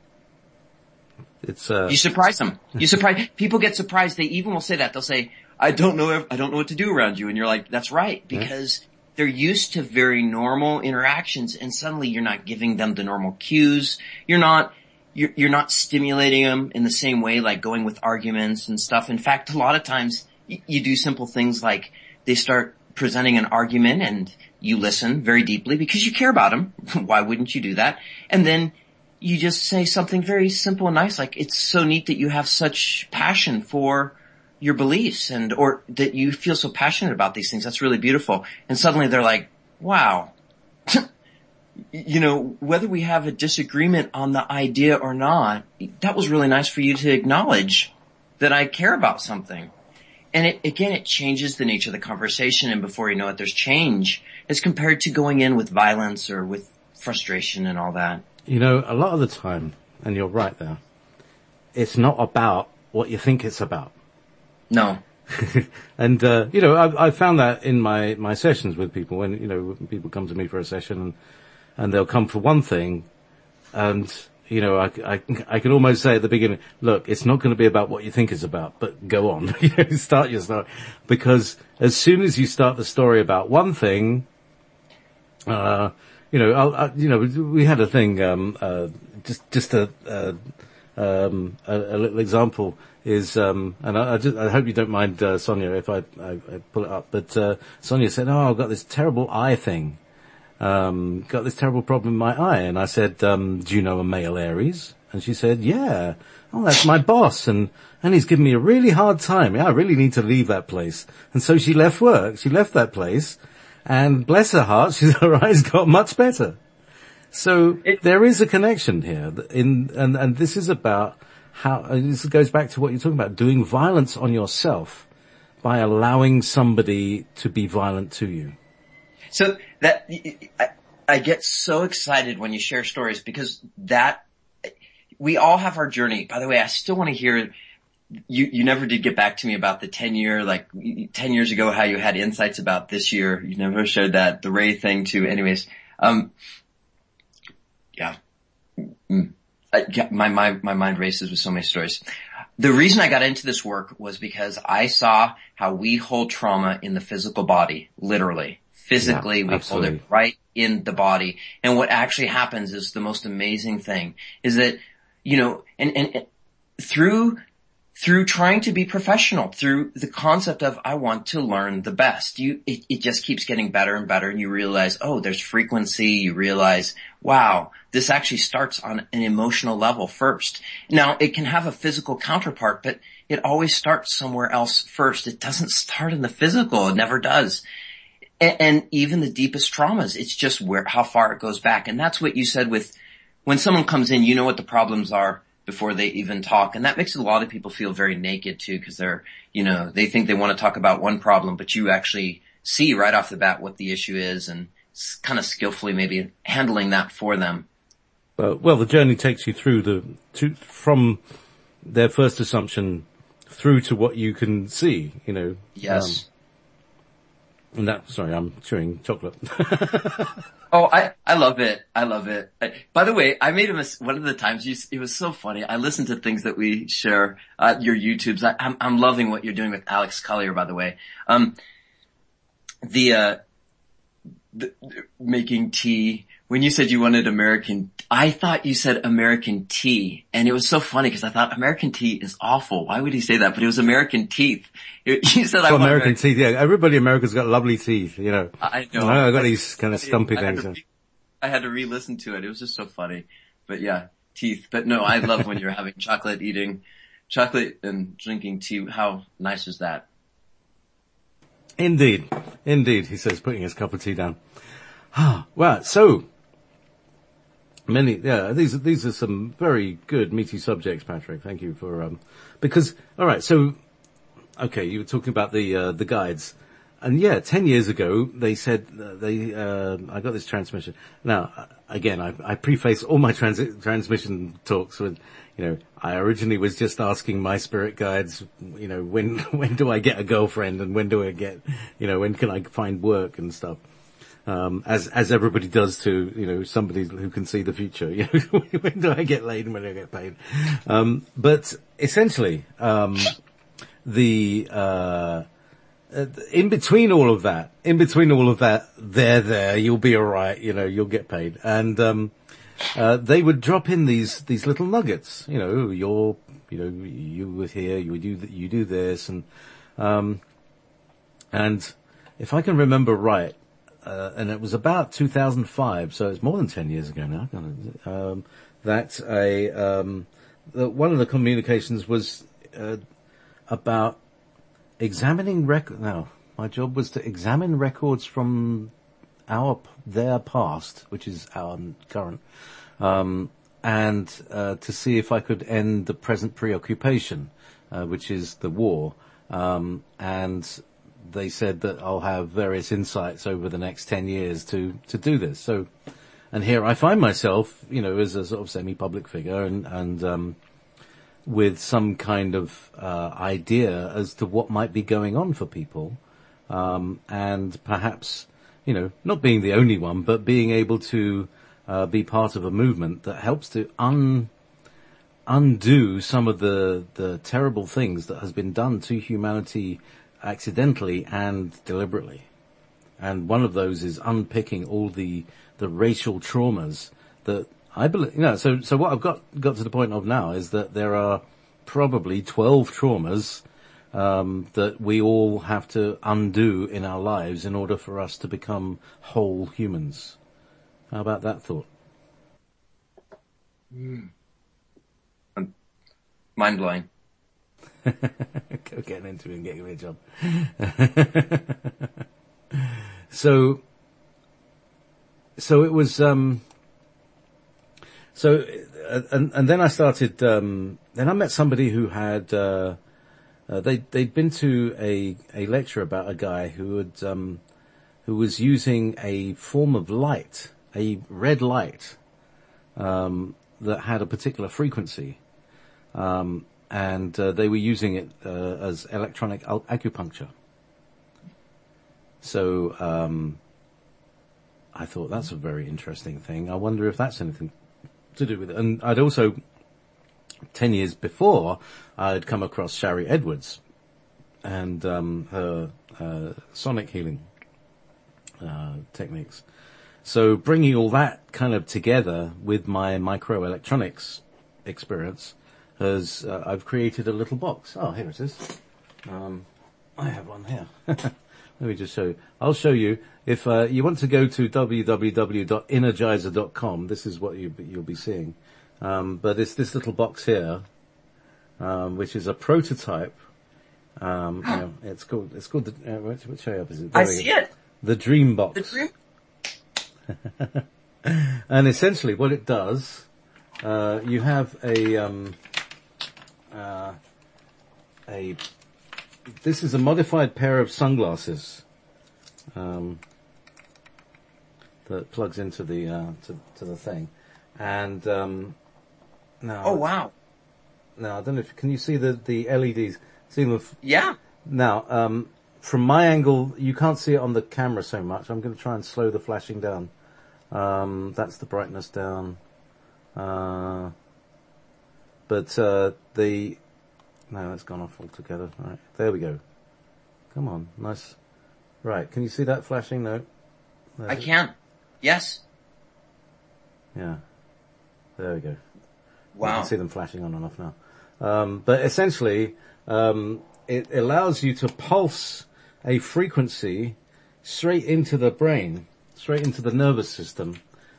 You surprise them. People get surprised. They even will say that. They'll say, I don't know what to do around you. And you're like, that's right. Because they're used to very normal interactions and suddenly you're not giving them the normal cues. You're not stimulating them in the same way, like going with arguments and stuff. In fact, a lot of times you do simple things like they start presenting an argument and you listen very deeply because you care about them. Why wouldn't you do that? And then you just say something very simple and nice, like, it's so neat that you have such passion for your beliefs or that you feel so passionate about these things. That's really beautiful. And suddenly they're like, wow, whether we have a disagreement on the idea or not, that was really nice for you to acknowledge that I care about something. And it changes the nature of the conversation, and before you know it, there's change as compared to going in with violence or with frustration and all that. A lot of the time, and you're right there, it's not about what you think it's about. No. And, I found that in my sessions with people when people come to me for a session and they'll come for one thing and, I can almost say at the beginning, look, it's not going to be about what you think it's about, but go on, start your story. Because as soon as you start the story about one thing, we had a thing, just a little example is, and I hope you don't mind, Sonia, if I pull it up, but, Sonia said, I've got this terrible eye thing. Got this terrible problem in my eye. And I said, do you know a male Aries? And she said, yeah. Oh, that's my boss. And he's giving me a really hard time. Yeah, I really need to leave that place. And so she left work. She left that place. And bless her heart, her eyes got much better. So there is a connection here and this is about this goes back to what you're talking about, doing violence on yourself by allowing somebody to be violent to you. So that, I get so excited when you share stories because we all have our journey. By the way, I still want to hear, you never did get back to me about the 10 years ago, how you had insights about this year. You never shared that, the Ray thing too. Anyways, yeah. My mind races with so many stories. The reason I got into this work was because I saw how we hold trauma in the physical body, literally. Physically, we hold it right in the body. And what actually happens is the most amazing thing is that, and through trying to be professional, through the concept of I want to learn the best, it just keeps getting better and better, and you realize, there's frequency. You realize, wow, this actually starts on an emotional level first. Now, it can have a physical counterpart, but it always starts somewhere else first. It doesn't start in the physical. It never does. And even the deepest traumas, it's just how far it goes back. And that's what you said with when someone comes in, you know what the problems are before they even talk. And that makes a lot of people feel very naked too, because they're, they think they want to talk about one problem, but you actually see right off the bat what the issue is and kind of skillfully maybe handling that for them. Well, the journey takes you from their first assumption through to what you can see, Yes. And sorry, I'm chewing chocolate. Oh, I love it. I love it. By the way, I made one of the times it was so funny. I listened to things that we share, your YouTubes. I'm loving what you're doing with Alex Collier, by the way. The making tea. When you said you wanted I thought you said American tea. And it was so funny because I thought American tea is awful. Why would he say that? But it was American teeth. You said I want American teeth. Yeah, everybody in America's got lovely teeth, I know. I got these kind of stumpy things. I had to re-listen to it. It was just so funny. But yeah, teeth. But no, I love when you're having eating chocolate and drinking tea. How nice is that? Indeed, he says, putting his cup of tea down. Well, so these are some very good meaty subjects, Patrick. Thank you for because all right, so okay, you were talking about the guides. And 10 years ago, they said, I got this transmission. Now, again, I preface all my transmission talks with, I originally was just asking my spirit guides, when do I get a girlfriend and when do I get, when can I find work and stuff? As everybody does to, somebody who can see the future, when do I get laid and when do I get paid? But essentially, in between all of that, you'll be alright, you'll get paid. And, they would drop in these little nuggets, you were here, you do this, and if I can remember right, and it was about 2005, so it's more than 10 years ago now, that one of the communications was, about examining my job was to examine records from their past, which is our current, and to see if I could end the present preoccupation, which is the war. And they said that I'll have various insights over the next 10 years to do this. So, and here I find myself, as a sort of semi-public figure and with some kind of idea as to what might be going on for people, and perhaps, not being the only one, but being able to be part of a movement that helps to undo some of the terrible things that has been done to humanity accidentally and deliberately. And one of those is unpicking all the racial traumas that I believe, so what I've got to the point of now is that there are probably 12 traumas that we all have to undo in our lives in order for us to become whole humans. How about that thought? Mind blowing. Go getting into it and getting a job. So it was, and then I started, then I met somebody who had, they'd been to a lecture about a guy who was using a form of light, a red light, that had a particular frequency. And they were using it as electronic acupuncture. So I thought that's a very interesting thing. I wonder if that's anything to do with it. And I'd also, 10 years before, I'd come across Shari Edwards and her sonic healing techniques. So bringing all that kind of together with my microelectronics experience, I've created a little box. Oh, here it is. I have one here. Let me just show you. I'll show you. If you want to go to www.energizer.com, this is what you'll be seeing. But it's this little box here, which is a prototype. It's called which show up is it? I see it. The Dream Box. The Dream. And essentially what it does, you have this is a modified pair of sunglasses, that plugs into the, to the thing. And, now. Oh, wow. Now, I don't know can you see the LEDs? See them? Yeah. Now, from my angle, you can't see it on the camera so much. I'm going to try and slow the flashing down. That's the brightness down. No, it's gone off altogether. Right, there we go. Come on, nice. Right, can you see that flashing? No. I can. Yes. Yeah. There we go. Wow. You can see them flashing on and off now. But essentially, it allows you to pulse a frequency straight into the brain, straight into the nervous system.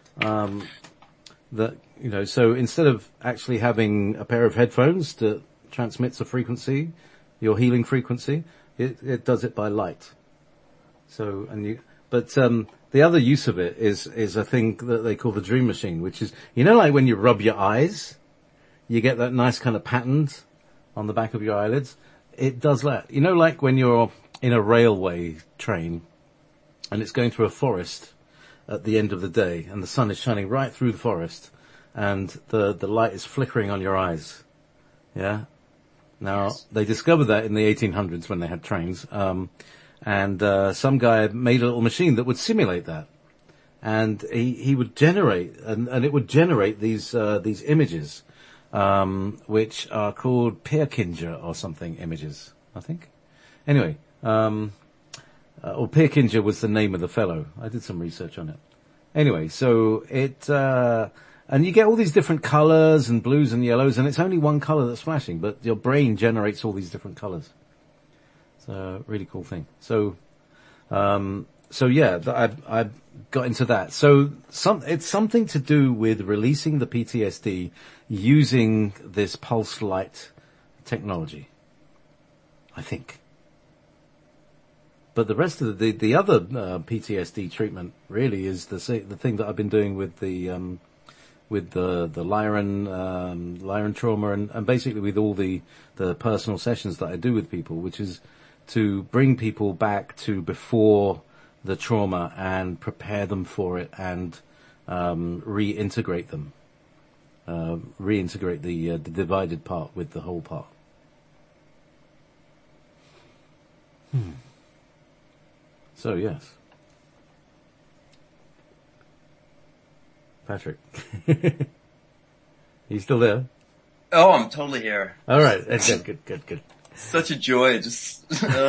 So instead of actually having a pair of headphones that transmits a frequency, your healing frequency, it does it by light. So, the other use of it is a thing that they call the dream machine, which is, like when you rub your eyes, you get that nice kind of pattern on the back of your eyelids. It does that. Like when you're in a railway train and it's going through a forest at the end of the day and the sun is shining right through the forest and the light is flickering on your eyes. Yeah. Now, yes. They discovered that in the 1800s when they had trains. And some guy made a little machine that would simulate that. And he would generate, and it would generate these images, which are called Purkinje or something images, I think. Anyway, or Purkinje was the name of the fellow. I did some research on it. Anyway, so and you get all these different colors and blues and yellows, and it's only one color that's flashing, but your brain generates all these different colors. It's a really cool thing. So yeah, I got into that. So it's something to do with releasing the PTSD using this pulse light technology, I think. But the rest of the other PTSD treatment really is the thing that I've been doing with the Lyran trauma and basically with all the personal sessions that I do with people, which is to bring people back to before the trauma and prepare them for it and reintegrate them, reintegrate the divided part with the whole part. So yes, Patrick, you still there? Oh, I'm totally here. All right, good. Such a joy. Just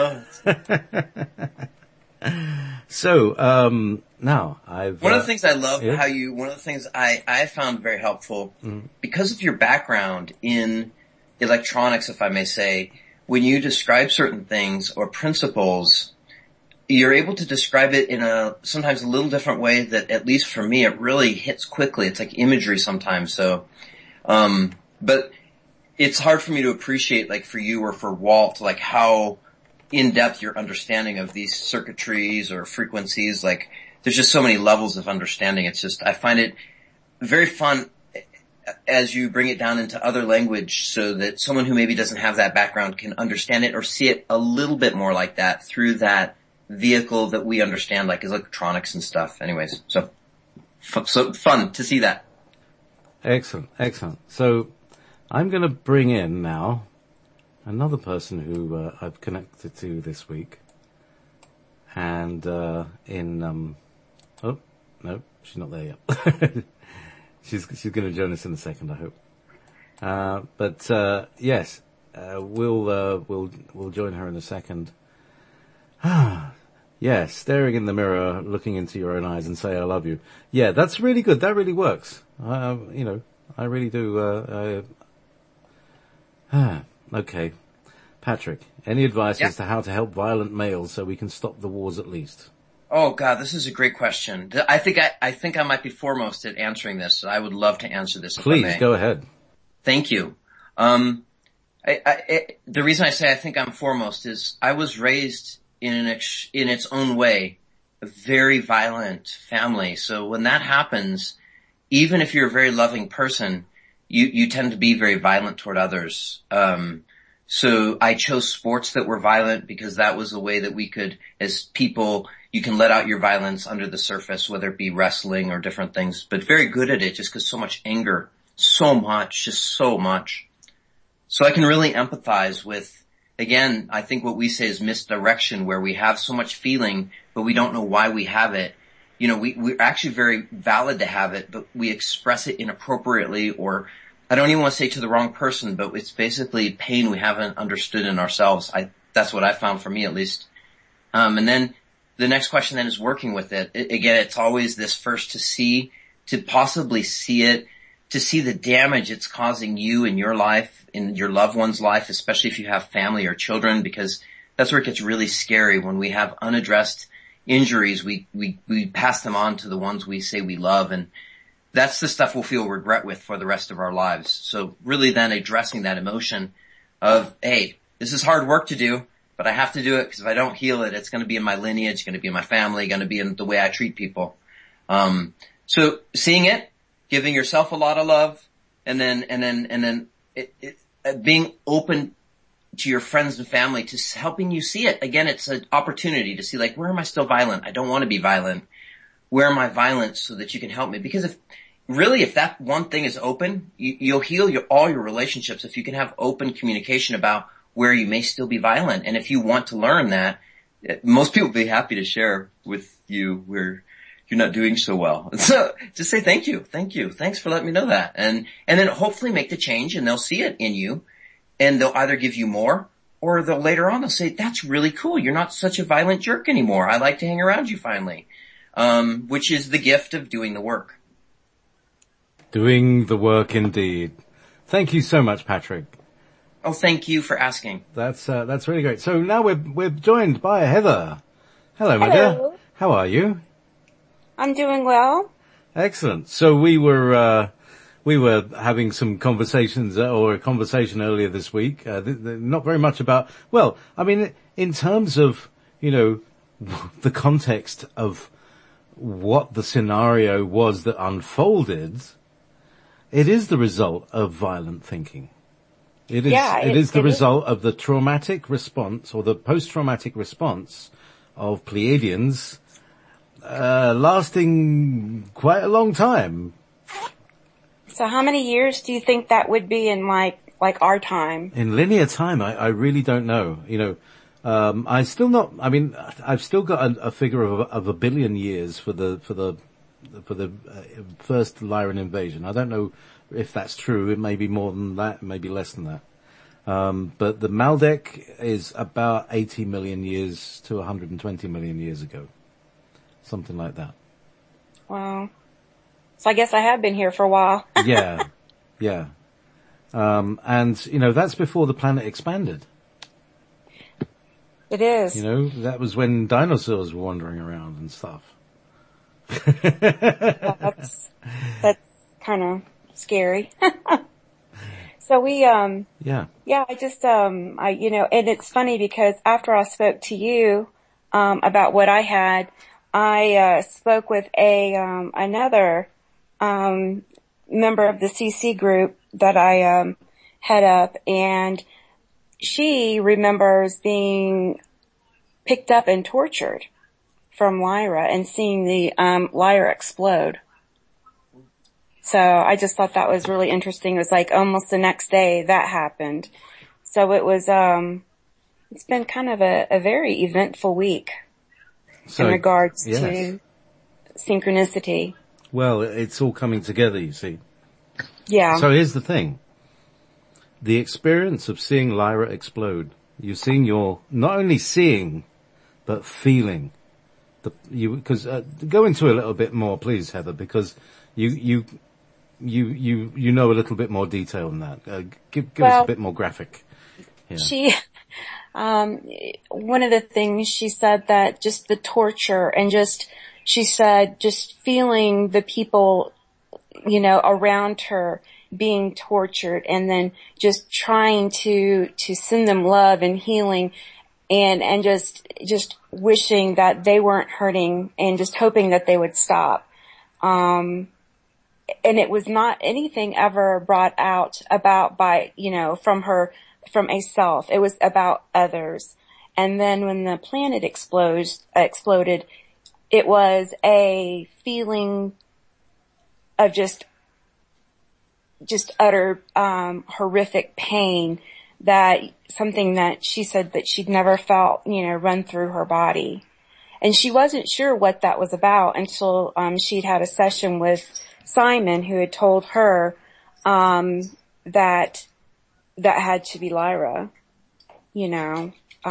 So now I've one of the things I love yeah. one of the things I found very helpful because of your background in electronics, if I may say, when you describe certain things or principles, you're able to describe it in sometimes a little different way that, at least for me, it really hits quickly. It's like imagery sometimes. So, but it's hard for me to appreciate, like for you or for Walt, like how in depth your understanding of these circuitries or frequencies. Like there's just so many levels of understanding. It's just, I find it very fun as you bring it down into other language so that someone who maybe doesn't have that background can understand it or see it a little bit more like that through that vehicle that we understand, like electronics and stuff. Anyways, so fun to see that. Excellent. So I'm going to bring in now another person who I've connected to this week, and oh no, she's not there yet. she's going to join us in a second, I hope. But yes, we'll join her in a second. Yeah, staring in the mirror, looking into your own eyes and say, I love you. Yeah, that's really good. That really works. I really do. Okay. Patrick, any advice as to how to help violent males so we can stop the wars at least? Oh God, this is a great question. I think I might be foremost at answering this. So I would love to answer this. Please, if I may. Go ahead. Thank you. The reason I say I think I'm foremost is I was raised in its own way, a very violent family. So when that happens, even if you're a very loving person, you tend to be very violent toward others. So I chose sports that were violent because that was a way that we could, as people, you can let out your violence under the surface, whether it be wrestling or different things, but very good at it just because so much anger, just so much. So I can really empathize with, again, I think what we say is misdirection, where we have so much feeling, but we don't know why we have it. You know, we're actually very valid to have it, but we express it inappropriately, or I don't even want to say to the wrong person, but it's basically pain we haven't understood in ourselves. That's what I found for me, at least. And then the next question then is working with it. Again, it's always this first to possibly see it, to see the damage it's causing you in your life, in your loved one's life, especially if you have family or children, because that's where it gets really scary. When we have unaddressed injuries, we pass them on to the ones we say we love, and that's the stuff we'll feel regret with for the rest of our lives. So really then addressing that emotion of, hey, this is hard work to do, but I have to do it because if I don't heal it, it's going to be in my lineage, going to be in my family, going to be in the way I treat people. So seeing it, giving yourself a lot of love, and then being open to your friends and family to helping you see it. Again, it's an opportunity to see, like, where am I still violent? I don't want to be violent. Where am I violent so that you can help me? Because if that one thing is open, you'll heal all your relationships if you can have open communication about where you may still be violent. And if you want to learn that, most people will be happy to share with you where you're not doing so well. So just say thank you. Thanks for letting me know that. And then hopefully make the change, and they'll see it in you, and they'll either give you more, or they'll later on they'll say, that's really cool. You're not such a violent jerk anymore. I like to hang around you finally. Which is the gift of doing the work. Doing the work indeed. Thank you so much, Patrick. Oh, thank you for asking. That's really great. So now we're joined by Heather. Hello, my dear. How are you? I'm doing well. Excellent. So we were having some conversations, or a conversation earlier this week, not very much about, well, I mean, in terms of, the context of what the scenario was that unfolded, it is the result of violent thinking. It is the result of the traumatic response or the post-traumatic response of Pleiadians, lasting quite a long time. So how many years do you think that would be in like our time? In linear time, I really don't know. I've still got a figure of 1 billion years for the first Lyran invasion. I don't know if that's true. It may be more than that, maybe less than that. But the Maldek is about 80 million years to 120 million years ago. Something like that. Wow. So I guess I have been here for a while. Yeah. And that's before the planet expanded. It is. That was when dinosaurs were wandering around and stuff. Well, that's kind of scary. So we, and it's funny because after I spoke to you, about what I had, I spoke with another, member of the CC group that I, head up, and she remembers being picked up and tortured from Lyra and seeing the Lyra explode. So I just thought that was really interesting. It was like almost the next day that happened. So it was it's been kind of a very eventful week in regards to synchronicity. Well, it's all coming together, you see. Yeah. So here's the thing. The experience of seeing Lyra explode, not only seeing, but feeling. Go into a little bit more, please, Heather, because you know a little bit more detail than that. Give us a bit more graphic. Yeah. She, one of the things she said that just the torture and she said just feeling the people, around her being tortured and then just trying to send them love and healing and just wishing that they weren't hurting and just hoping that they would stop. And it was not anything ever brought out about from a self. It was about others. And then when the planet exploded, it was a feeling of just utter, horrific pain, that something that she said that she'd never felt, run through her body. And she wasn't sure what that was about until, she'd had a session with Simon, who had told her, that had to be Lyra, and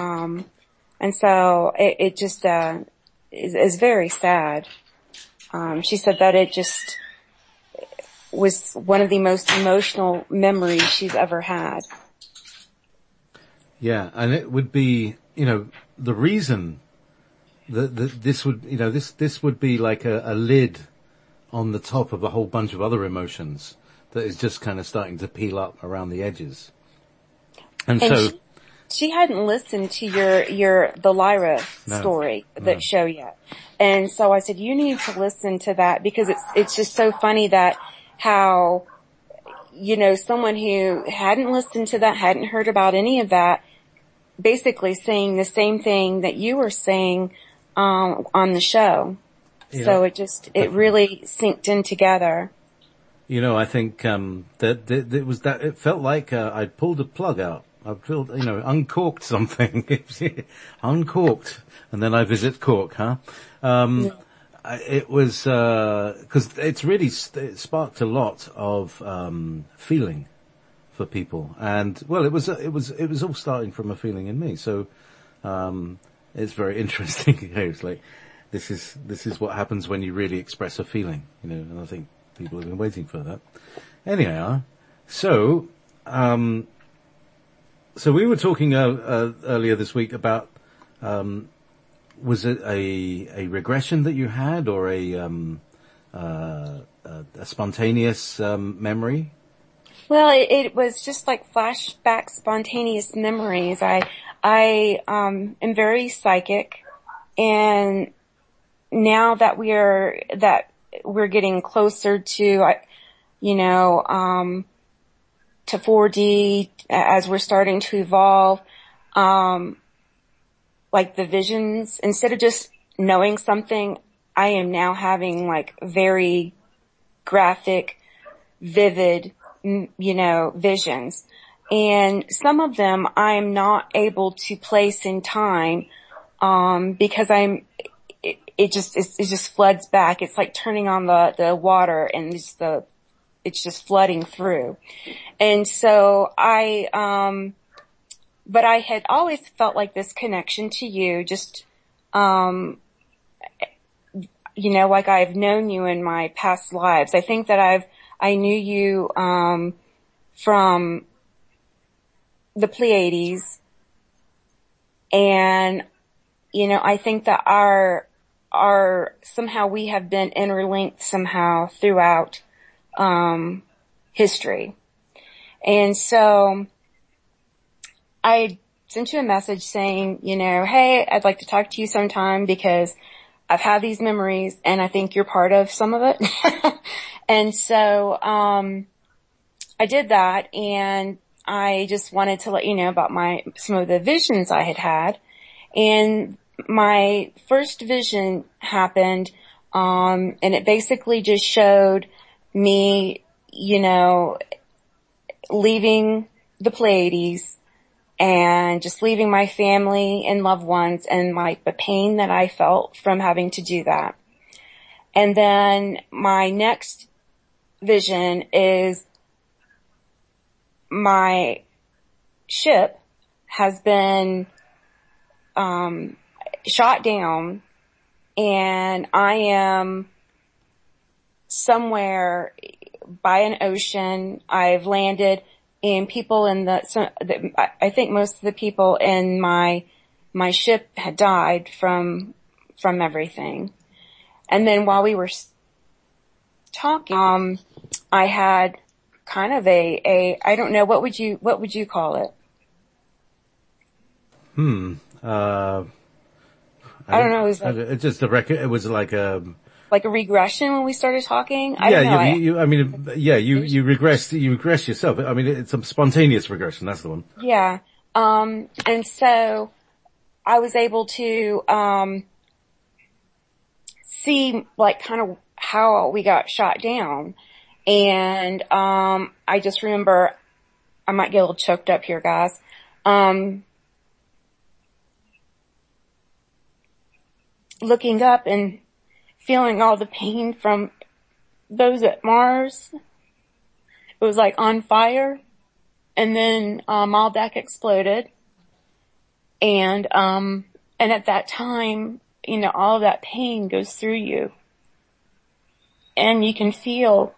so it just, is very sad. She said that it just was one of the most emotional memories she's ever had. Yeah, and it would be, the reason that this would, this would be like a lid on the top of a whole bunch of other emotions that is just kind of starting to peel up around the edges. And so she hadn't listened to the Lyra story, that show yet. And so I said, you need to listen to that because it's just so funny that how, someone who hadn't listened to that, hadn't heard about any of that, basically saying the same thing that you were saying, on the show. Yeah. So it really synced in together. I think, that it felt like, I'd pulled a plug out. I filled, uncorked something. Uncorked. And then I visit cork, huh? It was, cause it sparked a lot of, feeling for people. And, well, it was all starting from a feeling in me. So, it's very interesting. It's like, this is what happens when you really express a feeling, and I think people have been waiting for that. Anyhow, so we were talking earlier this week about was it a regression that you had or a spontaneous memory? Well, it was just like flashback spontaneous memories. I am very psychic. And now that we're getting closer to, to 4D, as we're starting to evolve, like the visions, instead of just knowing something, I am now having like very graphic, vivid, visions. And some of them I'm not able to place in time, because it just floods back. It's like turning on the water and it's just flooding through. And so but I had always felt like this connection to you, just, like I've known you in my past lives. I think that I knew you, from the Pleiades, and, I think that somehow we have been interlinked somehow throughout, history. And so I sent you a message saying, hey, I'd like to talk to you sometime because I've had these memories and I think you're part of some of it. And so, I did that, and I just wanted to let you know about some of the visions I had had. And my first vision happened, and it basically just showed me, leaving the Pleiades and just leaving my family and loved ones, and like the pain that I felt from having to do that. And then my next vision is my ship has been shot down, and I am somewhere by an ocean. I've landed, and people I think most of the people in my ship had died from everything. And then while we were talking, I had kind of I don't know, what would you call it? I don't know. It was like, it's just a record. It was like a regression when we started talking. I don't know. You regress yourself. I mean, it's a spontaneous regression. That's the one. Yeah. And so I was able to, see like kind of how we got shot down. And, I just remember, I might get a little choked up here, guys. Looking up and feeling all the pain from those at Mars. It was like on fire. And then, Malbec exploded. And at that time, all of that pain goes through you. And you can feel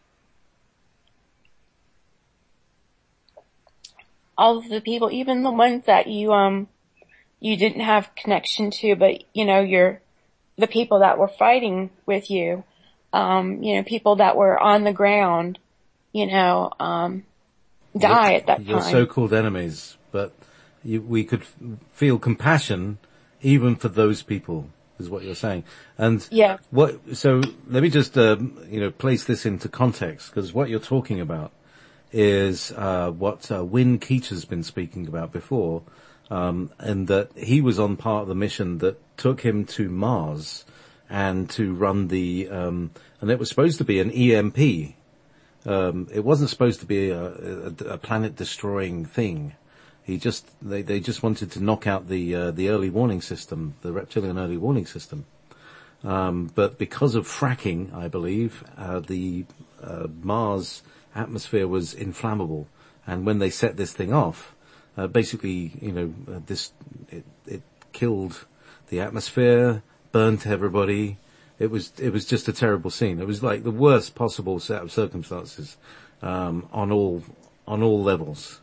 all of the people, even the ones that you didn't have connection to, but, the people that were fighting with you, people that were on the ground, die at that time. Your so-called enemies, but we could feel compassion even for those people, is what you're saying. And yeah. So let me just, place this into context, because what you're talking about is, what, Win Keacher's been speaking about before, and that he was on part of the mission that took him to Mars and to run and it was supposed to be an EMP. It wasn't supposed to be a planet destroying thing. They just wanted to knock out the early warning system, the reptilian early warning system. But because of fracking, I believe, the Mars atmosphere was inflammable. And when they set this thing off, basically, it killed the atmosphere, burnt everybody. It was just a terrible scene. It was like the worst possible set of circumstances, on all levels.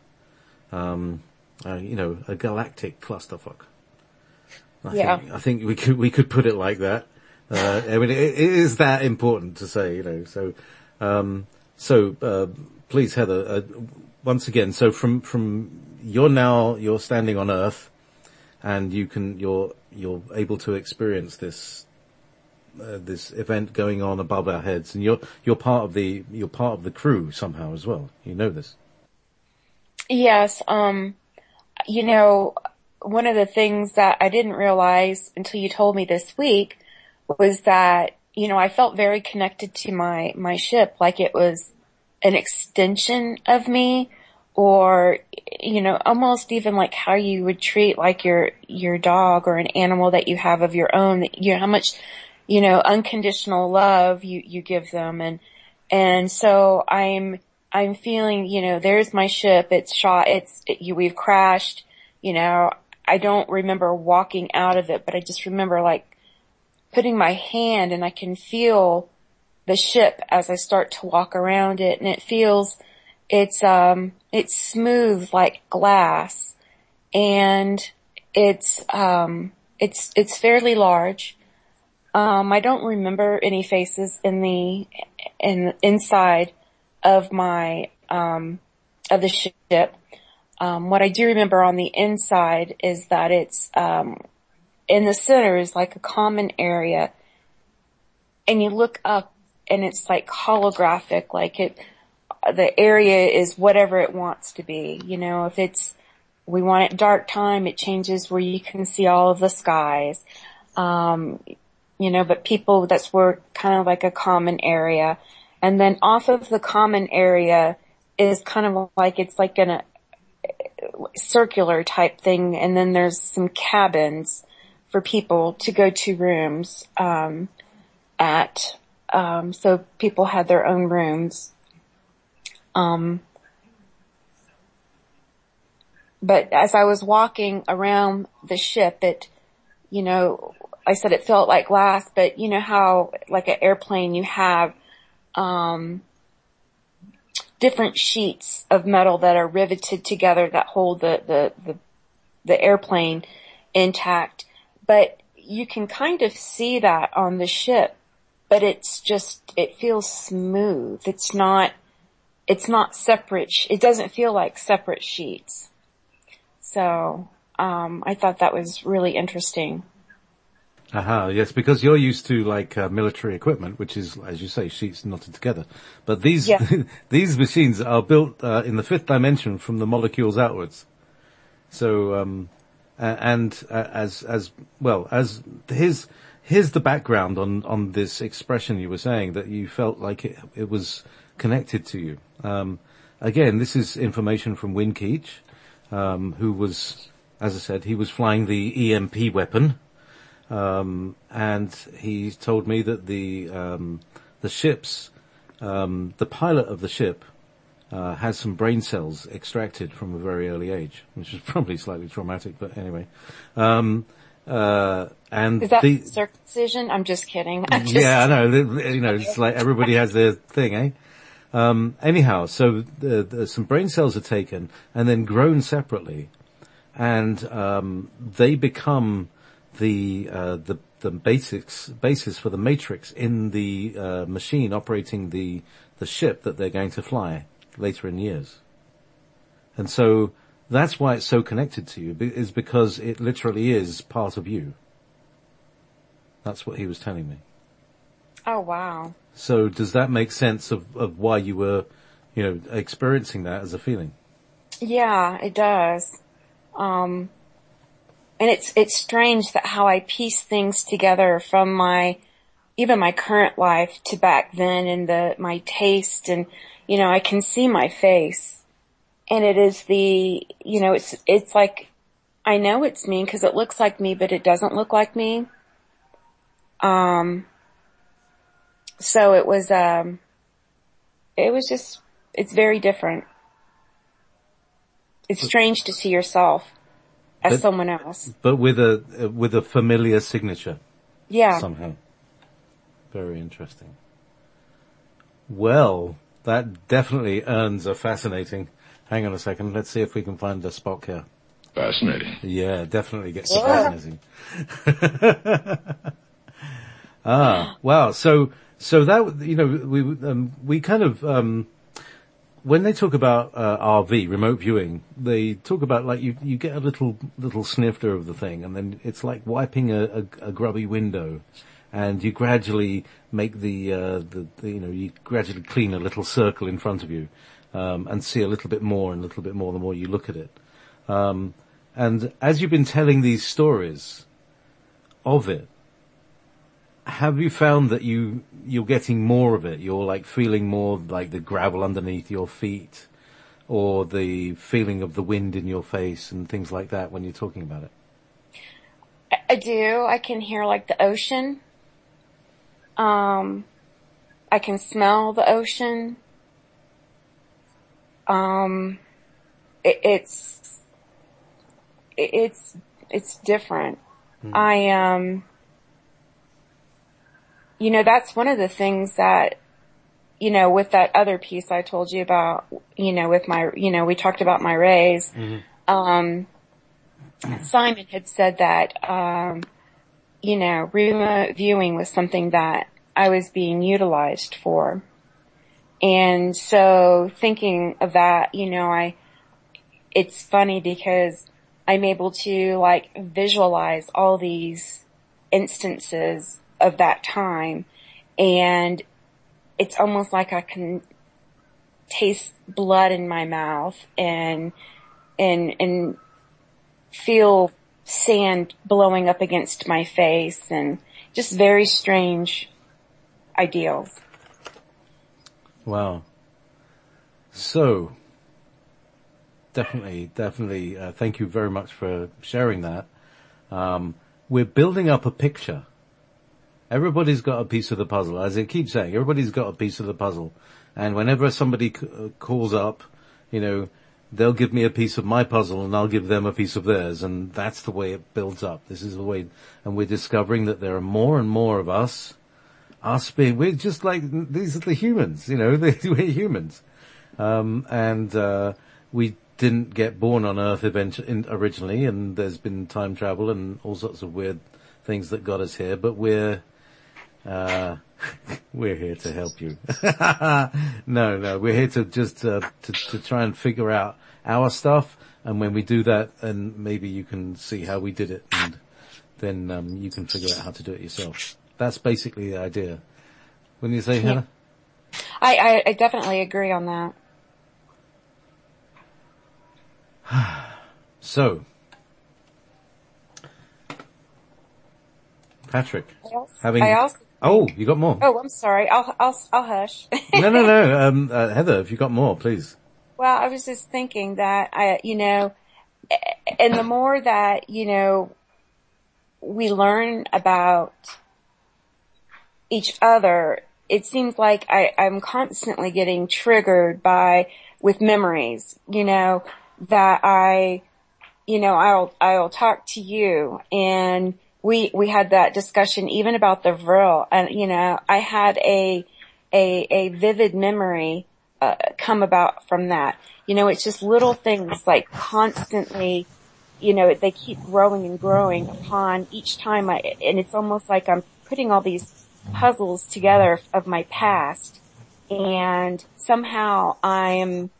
A galactic clusterfuck. I think we could put it like that. I mean, it is that important to say, So, please, Heather, once again, so from you're standing on Earth, and you're you're able to experience this event going on above our heads, and you're part of the crew somehow as well. You know this. Yes. You know, one of the things that I didn't realize until you told me this week was that, you know, I felt very connected to my ship, like it was an extension of me, or, you know, almost even like how you would treat like your dog or an animal that you have of your own, you know, how much, you know, unconditional love you give them. And so I'm feeling, you know, there's my ship, it's shot, we've crashed, you know, I don't remember walking out of it, but I just remember like putting my hand, and I can feel the ship as I start to walk around it, and it feels, it's smooth like glass, and it's fairly large. I don't remember any faces in the inside of my, of the ship. What I do remember on the inside is that it's, in the center is like a common area, and you look up and it's like holographic, like the area is whatever it wants to be. You know, if we want it dark time, it changes where you can see all of the skies. You know, but that's where kind of like a common area. And then off of the common area is kind of like, it's like a circular type thing. And then there's some cabins for people to go to rooms, so people had their own rooms. But as I was walking around the ship, you know, I said it felt like glass, but you know how, like an airplane, you have, different sheets of metal that are riveted together that hold the airplane intact. But you can kind of see that on the ship, but it feels smooth. It's not separate. It doesn't feel like separate sheets. So, I thought that was really interesting. Yes, because you're used to like military equipment, which is, as you say, sheets knotted together. But these these machines are built in the fifth dimension from the molecules outwards. So, as well as here's the background on this expression you were saying, that you felt like it was connected to you. Again, this is information from Win Keach, who was, as I said, he was flying the EMP weapon. And he told me that the ships, the pilot of the ship, has some brain cells extracted from a very early age, which is probably slightly traumatic, but anyway. And is that circumcision? I'm just kidding. Yeah, I know. You know, it's like everybody has their thing, eh? Anyhow, so some brain cells are taken and then grown separately, and they become the basis for the matrix in the machine operating the ship that they're going to fly later in years. And so that's why it's so connected to you, is because it literally is part of you. That's what he was telling me. Oh, wow. So does that make sense of why you were, you know, experiencing that as a feeling? Yeah, it does. And it's strange that how I piece things together from even my current life to back then, and my taste, and, you know, I can see my face, and it is you know, it's like, I know it's me because it looks like me, but it doesn't look like me. So it was just, it's very different. It's strange to see yourself as someone else. But with a familiar signature. Yeah. Somehow. Very interesting. Well, that definitely earns a fascinating. Hang on a second. Let's see if we can find a spot here. Fascinating. Yeah, definitely gets fascinating. Wow. So that, you know, we kind of, when they talk about RV, remote viewing, they talk about like you get a little snifter of the thing, and then it's like wiping a grubby window, and you gradually make you gradually clean a little circle in front of you, and see a little bit more and a little bit more the more you look at it. And as you've been telling these stories of it, have you found that you're getting more of it? You're like feeling more like the gravel underneath your feet, or the feeling of the wind in your face and things like that when you're talking about it? I do. I can hear like the ocean. I can smell the ocean. It's different. That's one of the things that, with that other piece I told you about, with my, we talked about my raise. Simon had said that, remote viewing was something that I was being utilized for. And so thinking of that, it's funny because I'm able to like visualize all these instances of that time, and it's almost like I can taste blood in my mouth and feel sand blowing up against my face, and just very strange ideals. Wow. So, definitely, thank you very much for sharing that. We're building up a picture. Everybody's got a piece of the puzzle. As I keep saying, everybody's got a piece of the puzzle. And whenever somebody calls up, they'll give me a piece of my puzzle and I'll give them a piece of theirs. And that's the way it builds up. This is the way, and we're discovering that there are more and more of us we're just like, these are the humans, we're humans. We didn't get born on Earth originally, and there's been time travel and all sorts of weird things that got us here, but we're here to help you. No, we're here to just, to try and figure out our stuff, and when we do that, and maybe you can see how we did it, and then, you can figure out how to do it yourself. That's basically the idea. Wouldn't you say, Hannah? I definitely agree on that. So, Patrick, you got more? Oh, I'm sorry. I'll hush. No. Heather, if you got more, please. Well, I was just thinking that and the more that, we learn about each other, it seems like I'm constantly getting triggered with memories, that I'll talk to you, and we had that discussion even about the Vril, and, I had a vivid memory, come about from that. It's just little things like constantly, they keep growing and growing upon each time and it's almost like I'm putting all these puzzles together of my past, and somehow I'm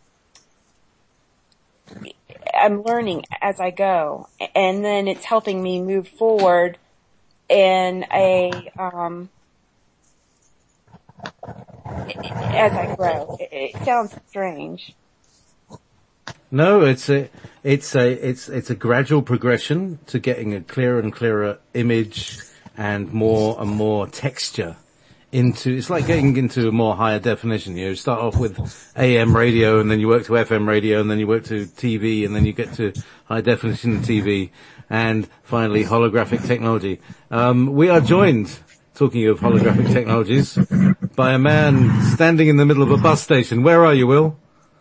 learning as I go, and then it's helping me move forward in as I grow. It sounds strange. No, it's a gradual progression to getting a clearer and clearer image and more texture it's like getting into a more higher definition. You start off with AM radio, and then you work to FM radio, and then you work to TV, and then you get to high definition TV, and finally holographic technology. We are joined, talking of holographic technologies, by a man standing in the middle of a bus station. Where are you, Will?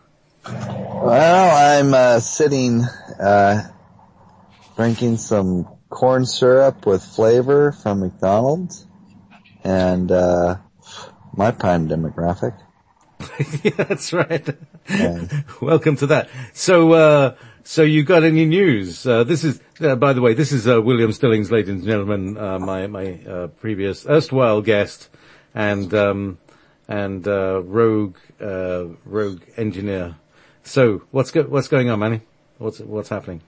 Well, I'm sitting drinking some corn syrup with flavor from McDonald's, and my prime demographic. Yeah, that's right. Welcome to that. So you got any news? This is, by the way, this is William Stillings, ladies and gentlemen, my previous erstwhile guest, and and rogue engineer. So what's going on, Manny? What's happening?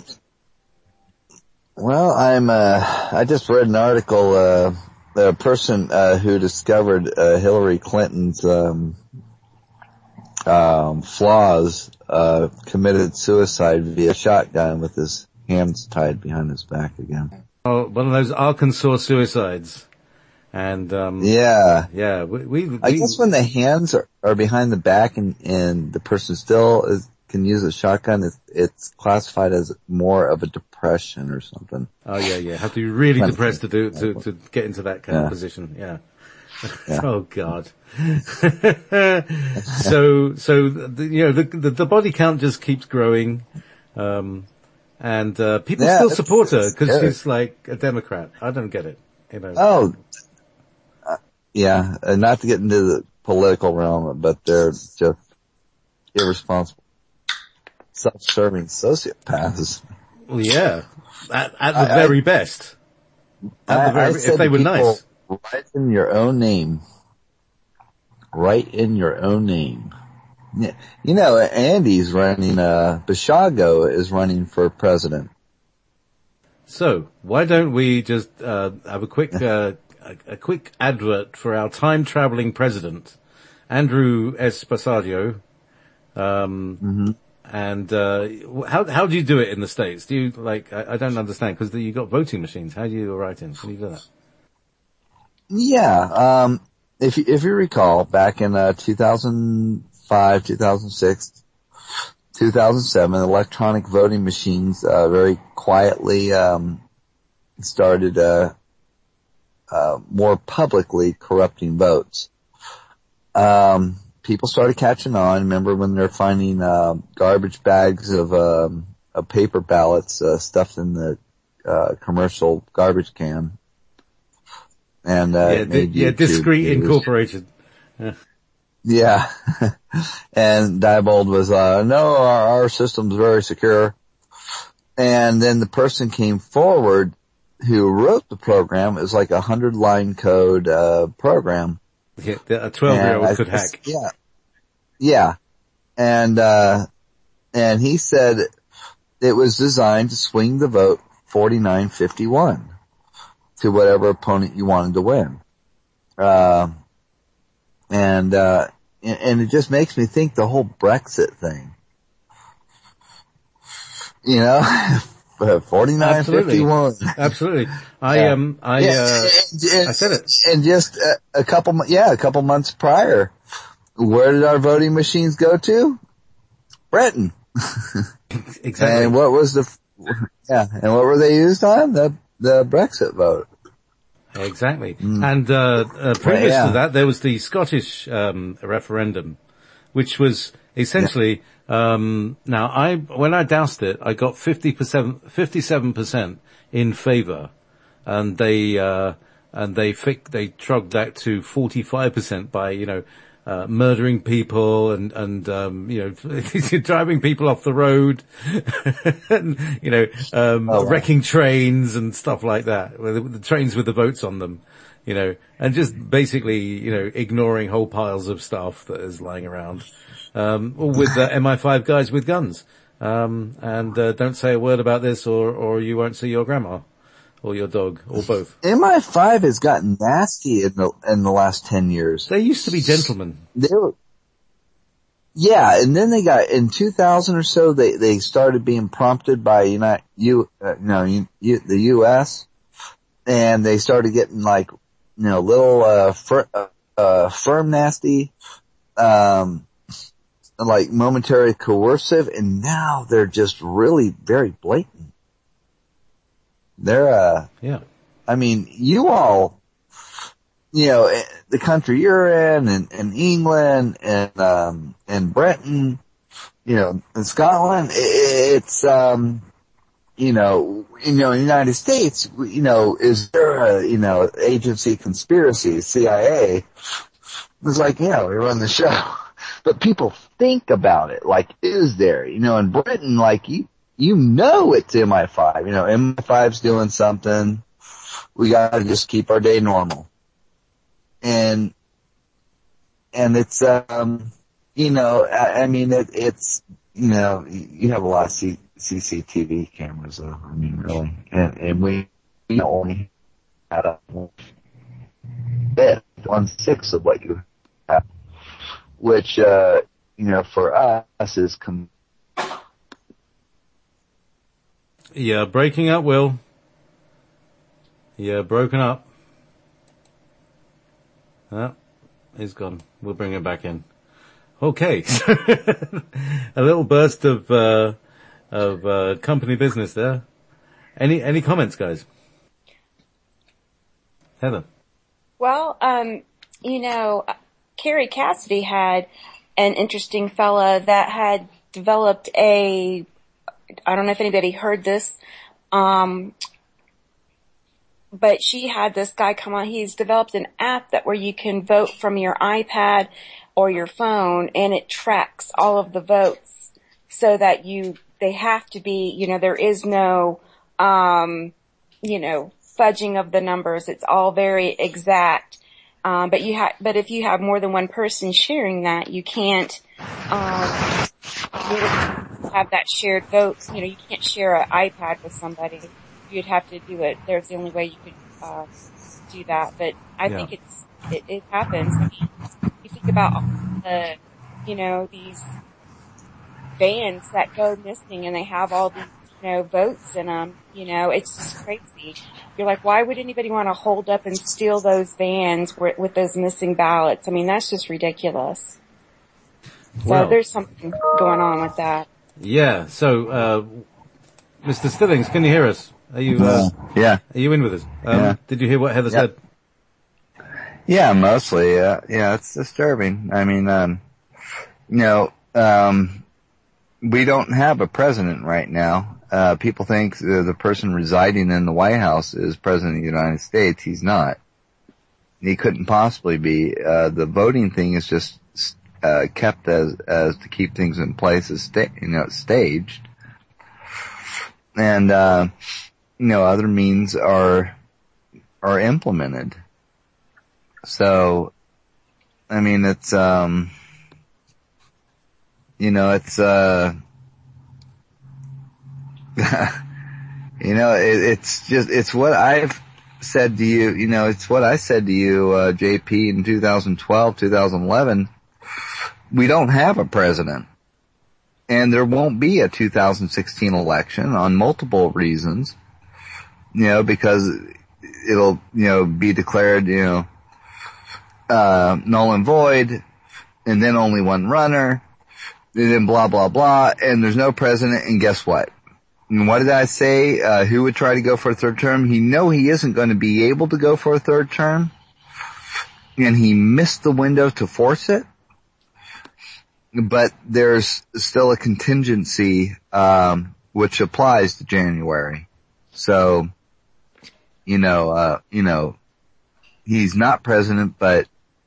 Well, I just read an article, the person, who discovered, Hillary Clinton's, flaws, committed suicide via shotgun with his hands tied behind his back again. Oh, one of those Arkansas suicides. And, yeah. We I guess when the hands are behind the back and the person still can use a shotgun, it's classified as more of a depression or something. Oh yeah. Have to be really depressed to get into that kind of position. Yeah. Oh God. So the body count just keeps growing, and people still support her because she's like a Democrat. I don't get it. Oh. Yeah, and not to get into the political realm, but they're just irresponsible, self-serving sociopaths. Well, yeah, at the very best. If they were nice. Write in your own name. Write in your own name. You know, Andy's running, Bishago is running for president. So, why don't we just, have a quick advert for our time-traveling president, Andrew S. Passaggio. And, how do you do it in the States? Do you, I don't understand, because you got voting machines. How do you write in? Can you do that? Yeah, if you recall, back in, 2005, 2006, 2007, electronic voting machines, very quietly, started, more publicly corrupting votes. People started catching on. Remember when they're finding, garbage bags of paper ballots, stuffed in the, commercial garbage can. And, Discreet Incorporated. Yeah. And Diebold was, no, our system's very secure. And then the person came forward who wrote the program. It was like 100-line code, program. Yeah, a 12-year-old could hack. Yeah. Yeah. And he said it was designed to swing the vote 49-51 to whatever opponent you wanted to win. And it just makes me think the whole Brexit thing. You know, 49-51. Absolutely. I said it. And just a couple months prior, where did our voting machines go to? Britain. Exactly. And what was and what were they used on? The Brexit vote. Exactly. And previous to that, there was the Scottish referendum, which was essentially when I doused it, I got 57% in favour, and they trugged that to 45% by murdering people and driving people off the road, and, wrecking trains and stuff like that, the trains with the votes on them, and just basically, ignoring whole piles of stuff that is lying around, with the MI5 guys with guns. And don't say a word about this or you won't see your grandma. Or your dog, or both. MI5 has gotten nasty in the last 10 years. They used to be gentlemen. Yeah, and then they got, in 2000 or so, they started being prompted by the US, and they started getting little, firm nasty, like momentary coercive, and now they're just really very blatant. They're, I mean, you all, the country you're in, and England, and Britain, and Scotland, it's, in the United States, is there a, agency conspiracy, CIA? It's like, we run the show. But people think about it, is there? In Britain, it's MI5. MI5's doing something. We gotta just keep our day normal. And it's, you know, I mean, it's, you know, you have a lot of CCTV cameras, though. I mean, really. And we only had a bit, 1/6 of what you have, which, you know, for us is Yeah, breaking up, Will. Yeah, broken up. Oh, he's gone. We'll bring him back in. Okay. A little burst of company business there. Any comments, guys? Heather. Well, you know, Carrie Cassidy had an interesting fella that had developed I don't know if anybody heard this, but she had this guy come on. He's developed an app where you can vote from your iPad or your phone, and it tracks all of the votes so that they have to be, you know, there is no, you know, fudging of the numbers. It's all very exact. But if you have more than one person sharing that, you can't, have that shared vote. You know, you can't share an iPad with somebody. You'd have to do it. There's the only way you could, do that. But I think it happens. I mean, you think about all the, you know, these vans that go missing and they have all these, you know, votes in them. You know, it's just crazy. You're like, why would anybody want to hold up and steal those vans with those missing ballots? I mean, that's just ridiculous. So there's something going on with that. Yeah. So, Mr. Stillings, can you hear us? Are you, yeah. Are you in with us? Yeah. Did you hear what Heather said? Yeah, mostly. Yeah, it's disturbing. I mean, you know, we don't have a president right now. People think the person residing in the White House is president of the United States. He's not. He couldn't possibly be. The voting thing is just kept as to keep things in place, as staged. And you know, other means are implemented. So, I mean, it's you know, it's you know, it's what I've said to you, you know, it's what I said to you, JP, in 2012, 2011. We don't have a president. And there won't be a 2016 election on multiple reasons, you know, because it'll, you know, be declared, you know, null and void, and then only one runner, and then blah, blah, blah, and there's no president, and guess what? And what did I say? Who would try to go for a third term? He isn't going to be able to go for a third term, and he missed the window to force it. But there's still a contingency, which applies to January. So, you know, he's not president, but,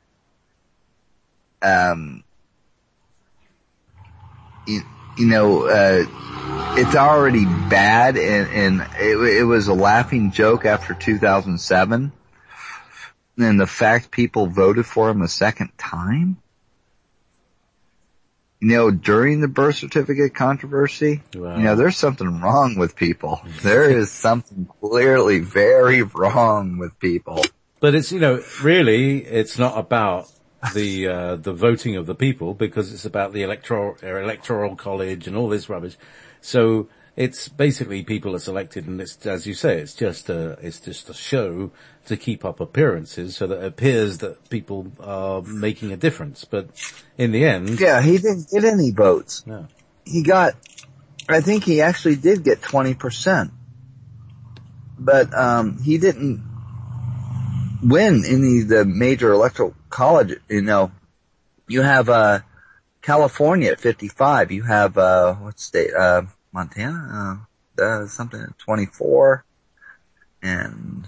you know, it's already bad, and it was a laughing joke after 2007. And the fact people voted for him a second time, you know, during the birth certificate controversy, wow. You know, there's something wrong with people. There is something clearly very wrong with people. But it's, you know, really, it's not about the voting of the people, because it's about the electoral college and all this rubbish. So it's basically people are selected, and it's, as you say, it's just a show to keep up appearances, so that it appears that people are making a difference. But in the end, yeah, he didn't get any votes. No. I think he actually did get 20%, but he didn't win any of the major electoral college. You know, you have California at 55. You have what state? Montana, something at 24 and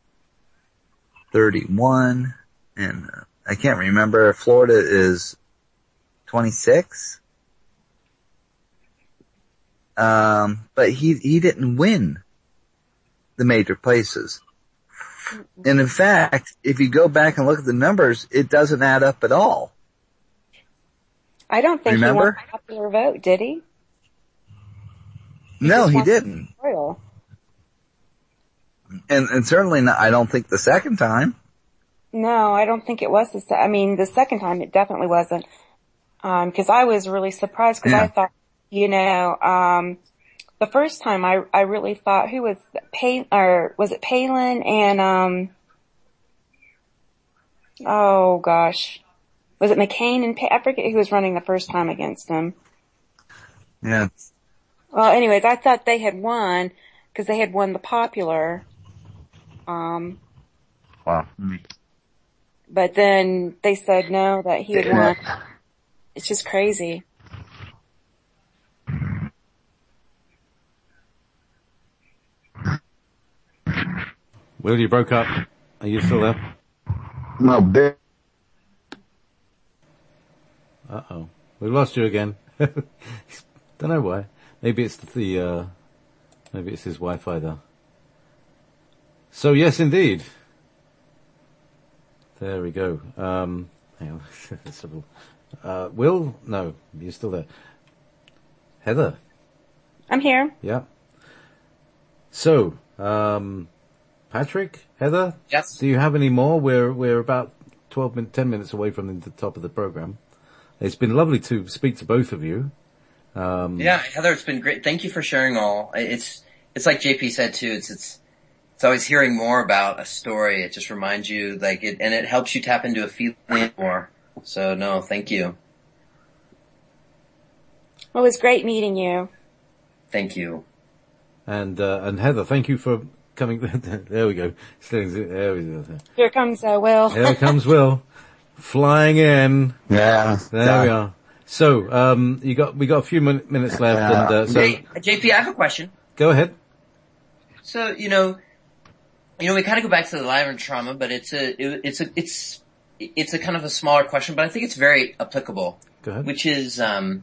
31, and I can't remember. Florida is 26. But he didn't win the major places. And in fact, if you go back and look at the numbers, it doesn't add up at all. I don't think Remember? he won the popular vote, did he? No, he didn't. Royal. And certainly not, I don't think the second time. No, I don't think it was the second time it definitely wasn't. Cause I was really surprised because I thought, the first time I really thought who was was it Palin and, oh gosh. Was it McCain and I forget who was running the first time against him. Yeah. Well, anyways, I thought they had won because they had won the popular. Wow. But then they said no, that he had won. It's just crazy. Will, you broke up. Are you still there? No, big. Uh-oh. We lost you again. Don't know why. Maybe it's maybe it's his Wi-Fi though. So yes, indeed. There we go. Hang on. Will? No, you're still there. Heather? I'm here. Yeah. So, Patrick? Heather? Yes. Do you have any more? We're about 10 minutes away from the top of the program. It's been lovely to speak to both of you. Yeah, Heather, it's been great. Thank you for sharing all. It's like JP said too, it's always hearing more about a story. It just reminds you, and it helps you tap into a feeling more. So no, thank you. Well, it was great meeting you. Thank you. And Heather, thank you for coming. There we go. There we go. Here comes Will. Here comes Will. Flying in. Yeah. There we are. So, we got a few minutes left, and JP, I have a question. Go ahead. So, we kind of go back to the live and trauma, but it's a kind of a smaller question, but I think it's very applicable. Go ahead. Which is,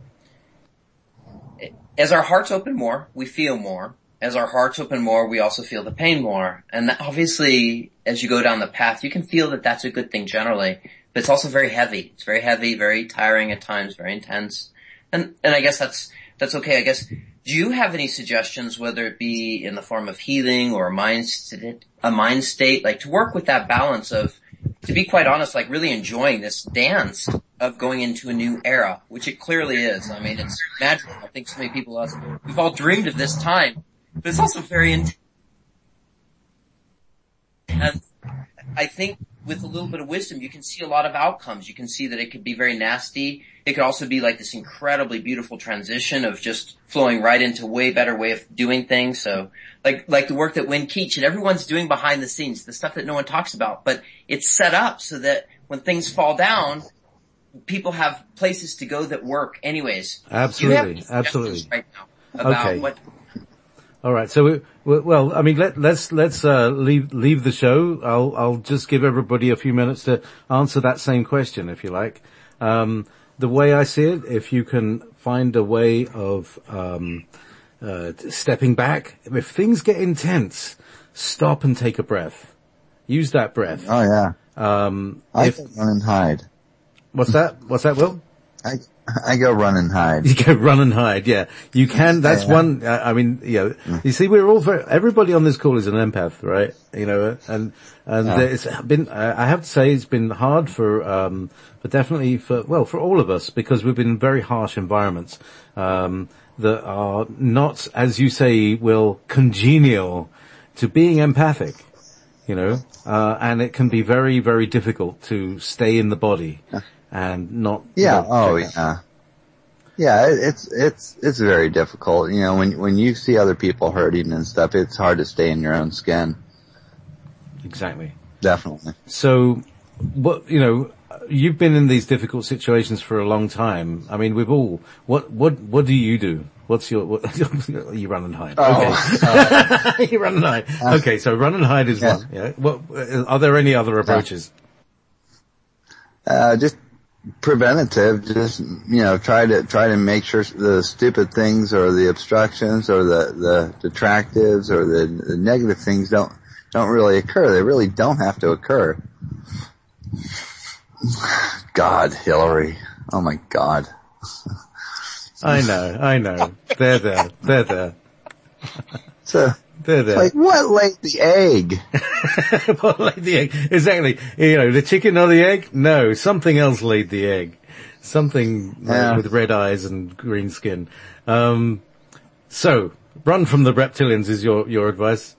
as our hearts open more, we feel more. As our hearts open more, we also feel the pain more. And that, obviously, as you go down the path, you can feel that that's a good thing generally. But it's also very heavy. It's very heavy, very tiring at times, very intense. And I guess that's okay. I guess, do you have any suggestions, whether it be in the form of healing or a mind state, like to work with that balance of, to be quite honest, like really enjoying this dance of going into a new era, which it clearly is. I mean, it's magical. I think so many people, we've all dreamed of this time, but it's also very intense. And I think with a little bit of wisdom, you can see a lot of outcomes. You can see that it could be very nasty. It could also be like this incredibly beautiful transition of just flowing right into a way better way of doing things. So like the work that Wynn Keach and everyone's doing behind the scenes, the stuff that no one talks about, but it's set up so that when things fall down, people have places to go that work anyways. Absolutely. Absolutely. Right now about okay. What all right. So, well, I mean, let's leave the show. I'll just give everybody a few minutes to answer that same question, if you like. The way I see it, if you can find a way of, stepping back, if things get intense, stop and take a breath. Use that breath. Oh yeah. I go run and hide. What's that, Will? I go run and hide. You go run and hide, yeah. You can, that's one, I mean, you see, we're all everybody on this call is an empath, right? And it's been, I have to say it's been hard for definitely for all of us, because we've been in very harsh environments, that are not, as you say, Will, congenial to being empathic, and it can be very, very difficult to stay in the body. And not. Yeah. Yeah. It's very difficult. When you see other people hurting and stuff, it's hard to stay in your own skin. Exactly. Definitely. So, you've been in these difficult situations for a long time. I mean, we've all, what do you do? What's you run and hide. Oh, okay. You run and hide. Okay. So run and hide is one. Yeah. Are there any other approaches? Just preventative, just, try to make sure the stupid things or the obstructions or the detractives or the negative things don't really occur. They really don't have to occur. God, Hillary. Oh my God. I know. They're there. So, They're there. like, what laid the egg? What laid the egg? Exactly. The chicken or the egg? No, something else laid the egg. Something with red eyes and green skin. So, run from the reptilians is your advice.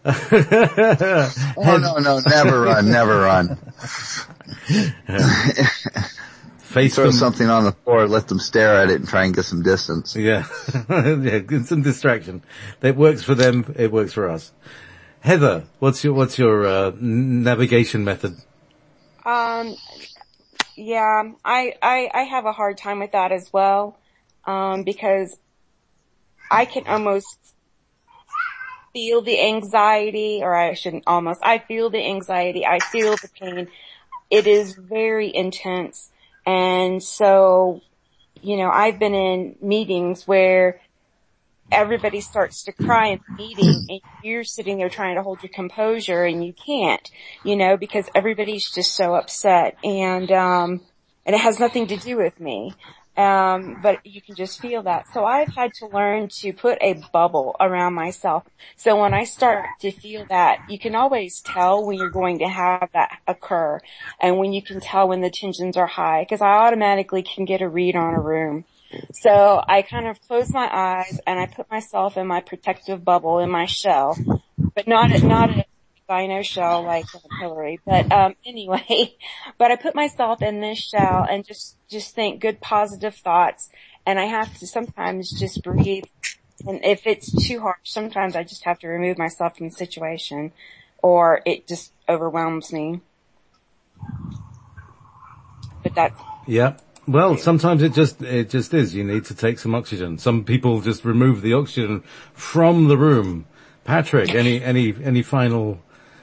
Oh, no, never run. Face Throw them. something on the floor, let them stare at it and try and get some distance. Yeah. Yeah, get some distraction. It works for them, it works for us. Heather, what's your navigation method? Yeah, I have a hard time with that as well, because I can almost feel the anxiety, or I feel the anxiety, I feel the pain. It is very intense. And so, I've been in meetings where everybody starts to cry in the meeting and you're sitting there trying to hold your composure and you can't, because everybody's just so upset and it has nothing to do with me. But you can just feel that. So I've had to learn to put a bubble around myself. So when I start to feel that, you can always tell when you're going to have that occur and when you can tell when the tensions are high, because I automatically can get a read on a room. So I kind of close my eyes and I put myself in my protective bubble in my shell, but not a dino shell like Hillary, but anyway, but I put myself in this shell and just think good positive thoughts, and I have to sometimes just breathe, and if it's too harsh, sometimes I just have to remove myself from the situation, or it just overwhelms me. But that's... Yeah. Well, sometimes it just is. You need to take some oxygen. Some people just remove the oxygen from the room. Patrick, any final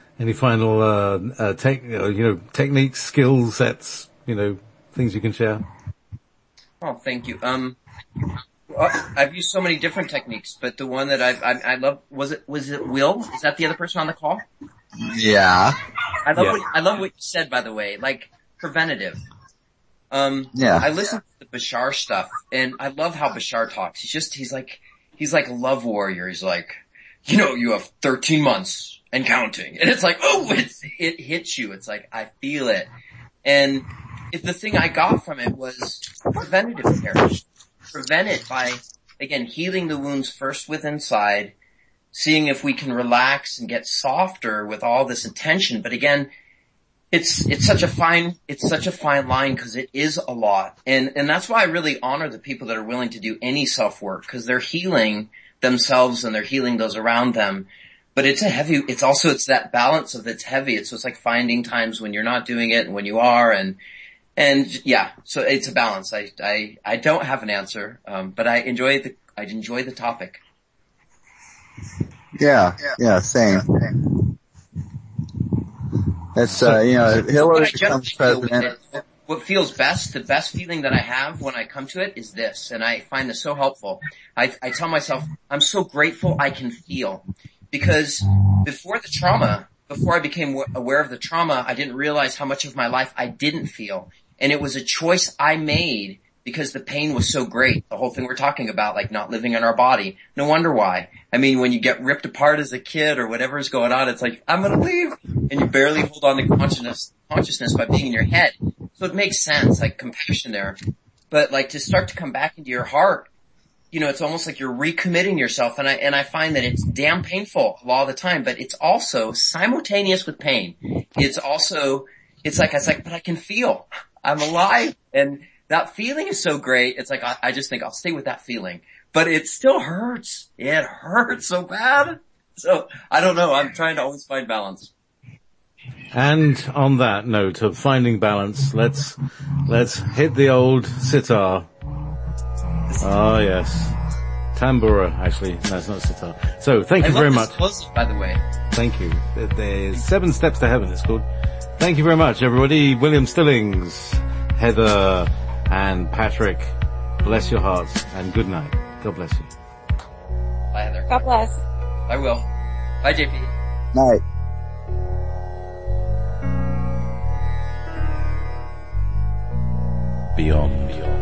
techniques, skill sets, things you can share? Oh, thank you. I've used so many different techniques, but the one that I love, was it Will? Is that the other person on the call? Yeah. I love what you said, by the way, like preventative. Yeah. I listen to the Bashar stuff and I love how Bashar talks. He's like a love warrior. He's like, you have 13 months and counting. And it's like, it hits you. It's like, I feel it. And the thing I got from it was preventative care. Prevent it by, again, healing the wounds first with inside, seeing if we can relax and get softer with all this attention. But again, it's such a fine line because it is a lot. And that's why I really honor the people that are willing to do any self-work, because they're healing themselves and they're healing those around them. But it's that balance of it's heavy. It's like finding times when you're not doing it and when you are, and yeah, so it's a balance. I don't have an answer, but I enjoy the topic. Yeah, same. It's, Hillary becomes president. What feels best, the best feeling that I have when I come to it is this, and I find this so helpful. I tell myself, I'm so grateful I can feel. Because before I became aware of the trauma, I didn't realize how much of my life I didn't feel. And it was a choice I made because the pain was so great. The whole thing we're talking about, like not living in our body. No wonder why. I mean, when you get ripped apart as a kid or whatever's going on, it's like, I'm gonna leave. And you barely hold on to consciousness by being in your head. So it makes sense, like compassion there. But like to start to come back into your heart, it's almost like you're recommitting yourself, and I find that it's damn painful a lot of the time, but it's also simultaneous with pain. It's like, but I can feel. I'm alive, and that feeling is so great. It's like, I just think I'll stay with that feeling, but it still hurts. It hurts so bad. So, I don't know, I'm trying to always find balance. And on that note of finding balance, let's hit the old sitar. Oh yes. Tambura, actually. No, it's not sitar. So thank you very much. Explosive, by the way. Thank you. There's 7 Steps to Heaven, it's called. Thank you very much, everybody. William Stillings, Heather, and Patrick. Bless your hearts, and good night. God bless you. Bye, Heather. God bless. I will. Bye, JP. Night. Beyond.